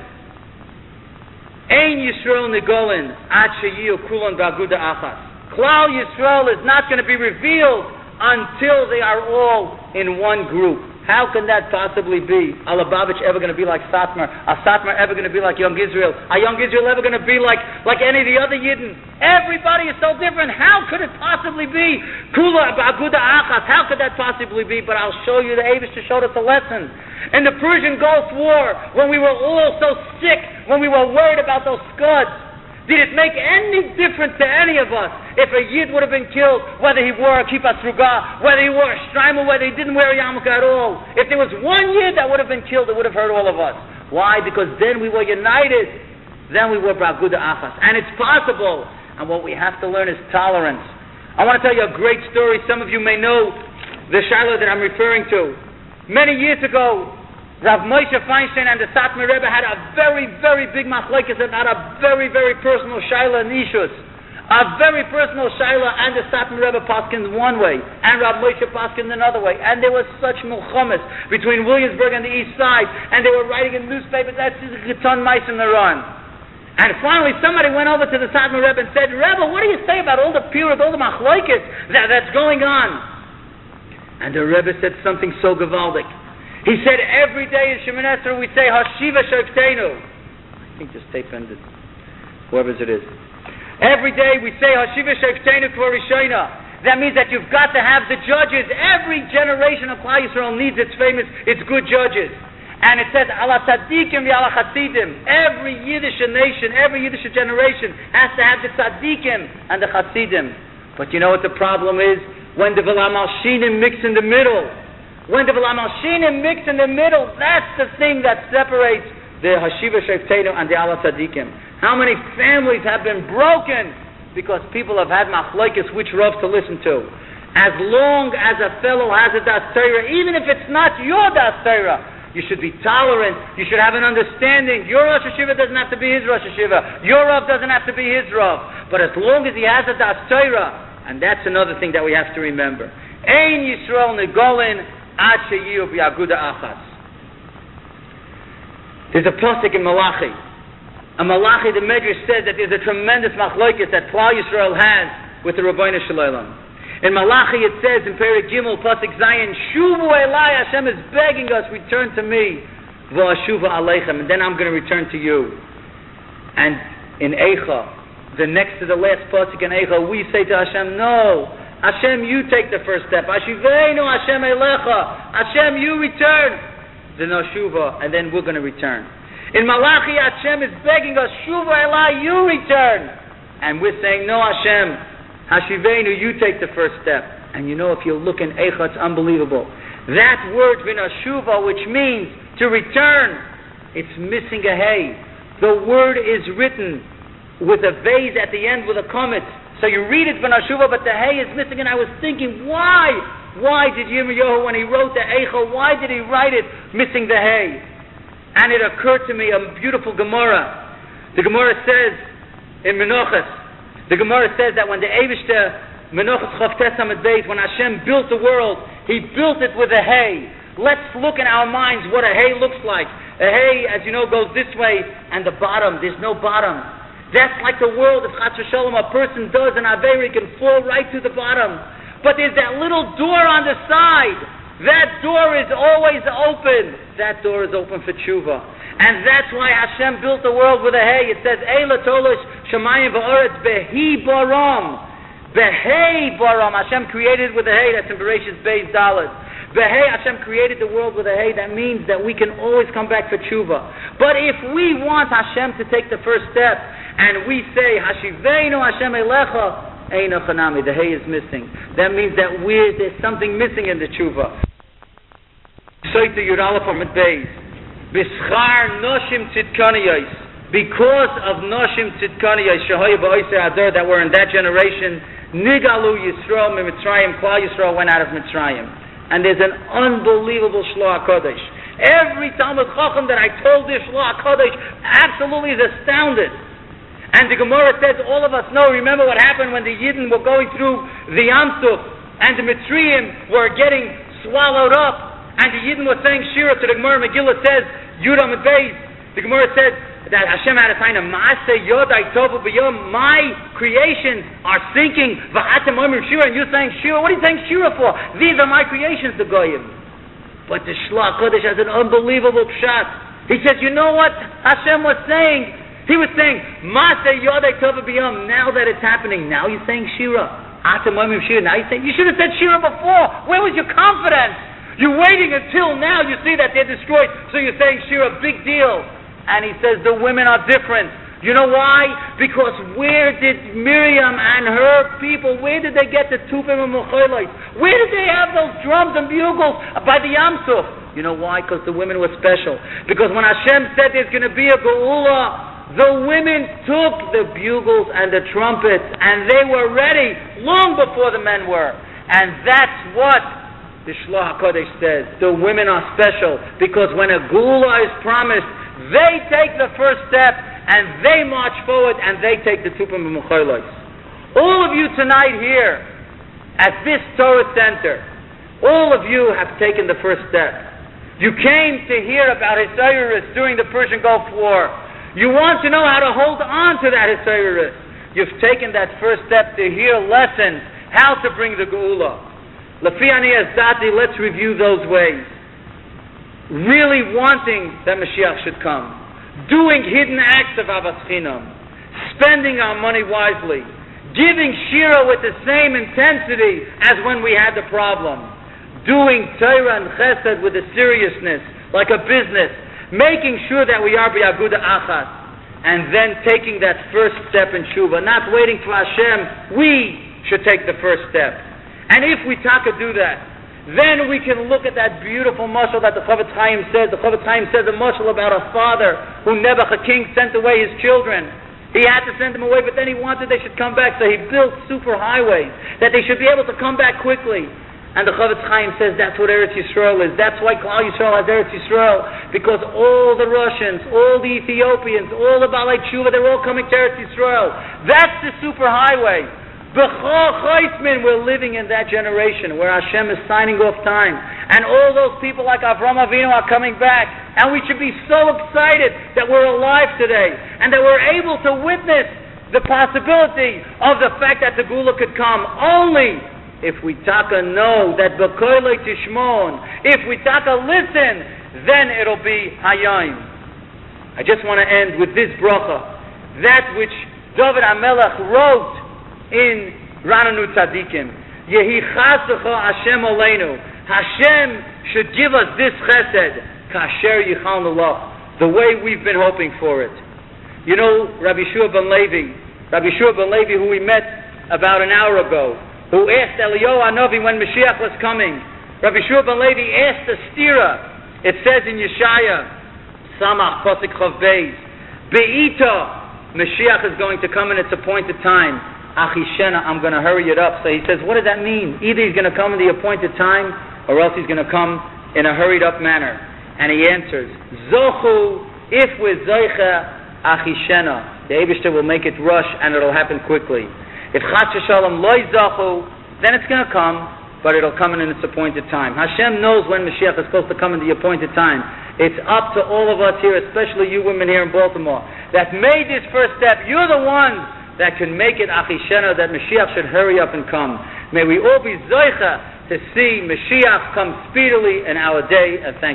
Ein Yisrael Nigolin Ad Sheyiyu Kulan Ba'aguda Achas. Klal Yisrael is not going to be revealed until they are all in one group. How can that possibly be? A Lubavitch ever going to be like Satmar? A Satmar ever going to be like Young Israel? A Young Israel ever going to be like any of the other Yidden? Everybody is so different. How could it possibly be? Kula ba'aguda achas. How could that possibly be? But I'll show you, the Eibishter showed us a lesson. In the Persian Gulf War, when we were all so sick, when we were worried about those Scuds, did it make any difference to any of us if a Yid would have been killed, whether he wore a kippah sruga, whether he wore a shtreimel, whether he didn't wear a yarmulke at all? If there was one Yid that would have been killed, it would have hurt all of us. Why? Because then we were united. Then we were ba'aguda achas. And it's possible. And what we have to learn is tolerance. I want to tell you a great story. Some of you may know the Shiloh that I'm referring to. Many years ago, Rav Moshe Feinstein and the Satmar Rebbe had a very, very big machlokes and had a very, very personal shaila in Ishus. A very personal shaila, and the Satmar Rebbe paskined one way, and Rav Moshe paskined another way. And there was such milchamas between Williamsburg and the East Side, and they were writing in newspapers, that's the Giton Mice in the run. And finally somebody went over to the Satmar Rebbe and said, Rebbe, what do you say about all the purity, all the machlokes that's going on? And the Rebbe said something so gewaldic. He said, every day in Shemoneh Esrei we say, Hashiva Shofteinu. I think this tape ended. Whoever's it is. Every day we say, Hashiva Shofteinu K'var Rishona. That means that you've got to have the judges. Every generation of Klal Yisrael needs its good judges. And it says, Ala tzaddikim v'ala chassidim. Every Yiddish nation, every Yiddish generation has to have the tzaddikim and the chassidim. But you know what the problem is? When the V'la Malshinim mix in the middle. When the V'la Malshinim mix in the middle, that's the thing that separates the Hashiva Sheftenu and the Ala tzaddikim. How many families have been broken because people have had machlokes which Rav to listen to? As long as a fellow has a Das Torah, even if it's not your Das Torah, you should be tolerant. You should have an understanding. Your Rosh Hashiva doesn't have to be his Rosh Hashiva. Your Rav doesn't have to be his Rav. But as long as he has a Das Torah, and that's another thing that we have to remember. Ein Yisrael negolin ad sheyiyu b'aguda achas. There's a pasuk in Malachi. A Malachi, the Medrash says that there's a tremendous machlokes that Klal Yisrael has with the Rabbeinu Shalom. In Malachi it says in Perek Gimel pasuk Zayin, Shuvu Elai, Hashem is begging us, return to me, v'ashuva aleichem, and then I'm going to return to you. And in Eicha, the next to the last pasuk in Eicha, we say to Hashem, no, Hashem, you take the first step. Ashiveinu Hashem Elecha, Hashem, you return. The Nashuva, and then we're going to return. In Malachi, Hashem is begging us, Shuva Elai, you return. And we're saying, no, Hashem, Hashivenu, you take the first step. And you know, if you look in Eicha, it's unbelievable. That word, Vinashuva, which means to return, it's missing a hey. The word is written with a vase at the end with a comet. So you read it, Vinashuva, but the hey is missing. And I was thinking, why? Why did Yirmiyahu, when he wrote the Eicha, why did he write it missing the hey? And it occurred to me, a beautiful Gemara. The Gemara says in Menachos, the Gemara says that when the Eivishter, Menachos Chavtes Amud Beis, when Hashem built the world, He built it with a hay. Let's look in our minds what a hay looks like. A hay, as you know, goes this way, and the bottom, there's no bottom. That's like the world. If Chas v'Shalom, a person does an Aveira, he can fall right to the bottom. But there's that little door on the side. That door is always open. That door is open for tshuva. And that's why Hashem built the world with a hay. It says, Eila tolosh shamayim v'oretz behi baram. Behi baram. Hashem created with a hay. That's in Bereshit Beis Dalet. Behi, Hashem created the world with a hay. That means that we can always come back for tshuva. But if we want Hashem to take the first step, and we say, Hashiveinu Hashem Elecha, Eino Chanami, the hay is missing. That means that there's something missing in the tshuva. Soita Yudalef Amud Beis. B'schar noshim tzidkaniyos, because of noshim tzidkaniyos shehaya ba'oser ador, that were in that generation, nigalu Yisrael mitzrayim, Klal Yisrael went out of Mitzrayim. And there's an unbelievable Shloah HaKodesh. Every Talmud Chacham that I told this Shloah HaKodesh absolutely is astounded. And the Gemara says, all of us know, remember what happened when the Yidden were going through the Yam Suf, and the Mitzrayim were getting swallowed up. And the Yidden was saying Shira to the Gemara. Megillah says, Yud Amud Beis. The Gemara says that Hashem had a sign of Maaseh Yodai Tovu B'Yom. My creations are sinking. V'atem Omer Shira. And you're saying Shira. What are you saying Shira for? These are my creations, the Goyim. But the Shloah Kodesh has an unbelievable pshat. He says, you know what Hashem was saying? He was saying, Maaseh Yodai Tovu B'Yom. Now that it's happening, now you're saying Shira. Atem Omer Shira. Now you're saying, you should have said Shira before. Where was your confidence? You're waiting until now you see that they're destroyed, so you're saying, Shira, big deal. And he says the women are different. You know why? Because where did Miriam and her people, where did they get the tufim and mecholos? Where did they have those drums and bugles by the Yam Suf? You know why? Because the women were special. Because when Hashem said there's going to be a geula, the women took the bugles and the trumpets, and they were ready long before the men were. And that's what the Shloah HaKodesh says. The women are special because when a geula is promised, they take the first step and they march forward and they take the tupim b'mecholos. All of you tonight here at this Torah Center, all of you have taken the first step. You came to hear about Hisayrus during the Persian Gulf War. You want to know how to hold on to that Hisayrus. You've taken that first step to hear lessons, how to bring the geula. Lefi ani azdati, let's review those ways. Really wanting that Mashiach should come. Doing hidden acts of Avas Chinam. Spending our money wisely. Giving Shira with the same intensity as when we had the problem. Doing Torah and Chesed with the seriousness like a business, making sure that we are b'aguda achas, and then taking that first step in tshuva, not waiting for Hashem. We should take the first step. And if we do that, then we can look at that beautiful mashal that the Chavetz Chaim says. The Chavetz Chaim says a mashal about a father who Nebuchadnezzar king sent away his children. He had to send them away, but then he wanted they should come back, so he built super highways, that they should be able to come back quickly. And the Chavetz Chaim says that's what Eretz Yisrael is. That's why Klal Yisrael has Eretz Yisrael, because all the Russians, all the Ethiopians, all the Balei Tshuva, they're all coming to Eretz Yisrael. That's the super highway. B'chol Chaismin, we're living in that generation where Hashem is signing off time, and all those people like Avram Avinu are coming back, and we should be so excited that we're alive today, and that we're able to witness the possibility of the fact that the Gula could come only if we know that B'koilei Tishmon, if we listen, then it'll be Hayayim. I just want to end with this bracha, that which David HaMelech wrote in Rananu Tzadikim. Yehi chasecha Hashem oleinu. Hashem should give us this chesed, kasher yichal nulach, the way we've been hoping for it. You know, Rabbi Shua ben Levi, who we met about an hour ago, who asked Eliyahu Hanavi when Mashiach was coming. Rabbi Shua ben Levi asked the stira. It says in Yeshaya, Samach Pasuk Chav Beis, Be'ita, Mashiach is going to come in its appointed time. Achishena, I'm going to hurry it up. So he says, what does that mean? Either he's going to come in the appointed time, or else he's going to come in a hurried up manner. And he answers, Zochu, if with Zoicha Achishena, the Eibishter will make it rush and it'll happen quickly. If Chas Shalom Loi Zochu, then it's going to come, but it'll come in its appointed time. Hashem knows when Mashiach is supposed to come in the appointed time. It's up to all of us here, especially you women here in Baltimore, that made this first step. You're the ones that can make it Achishena, that Mashiach should hurry up and come. May we all be Zoicha to see Mashiach come speedily in our day, and thank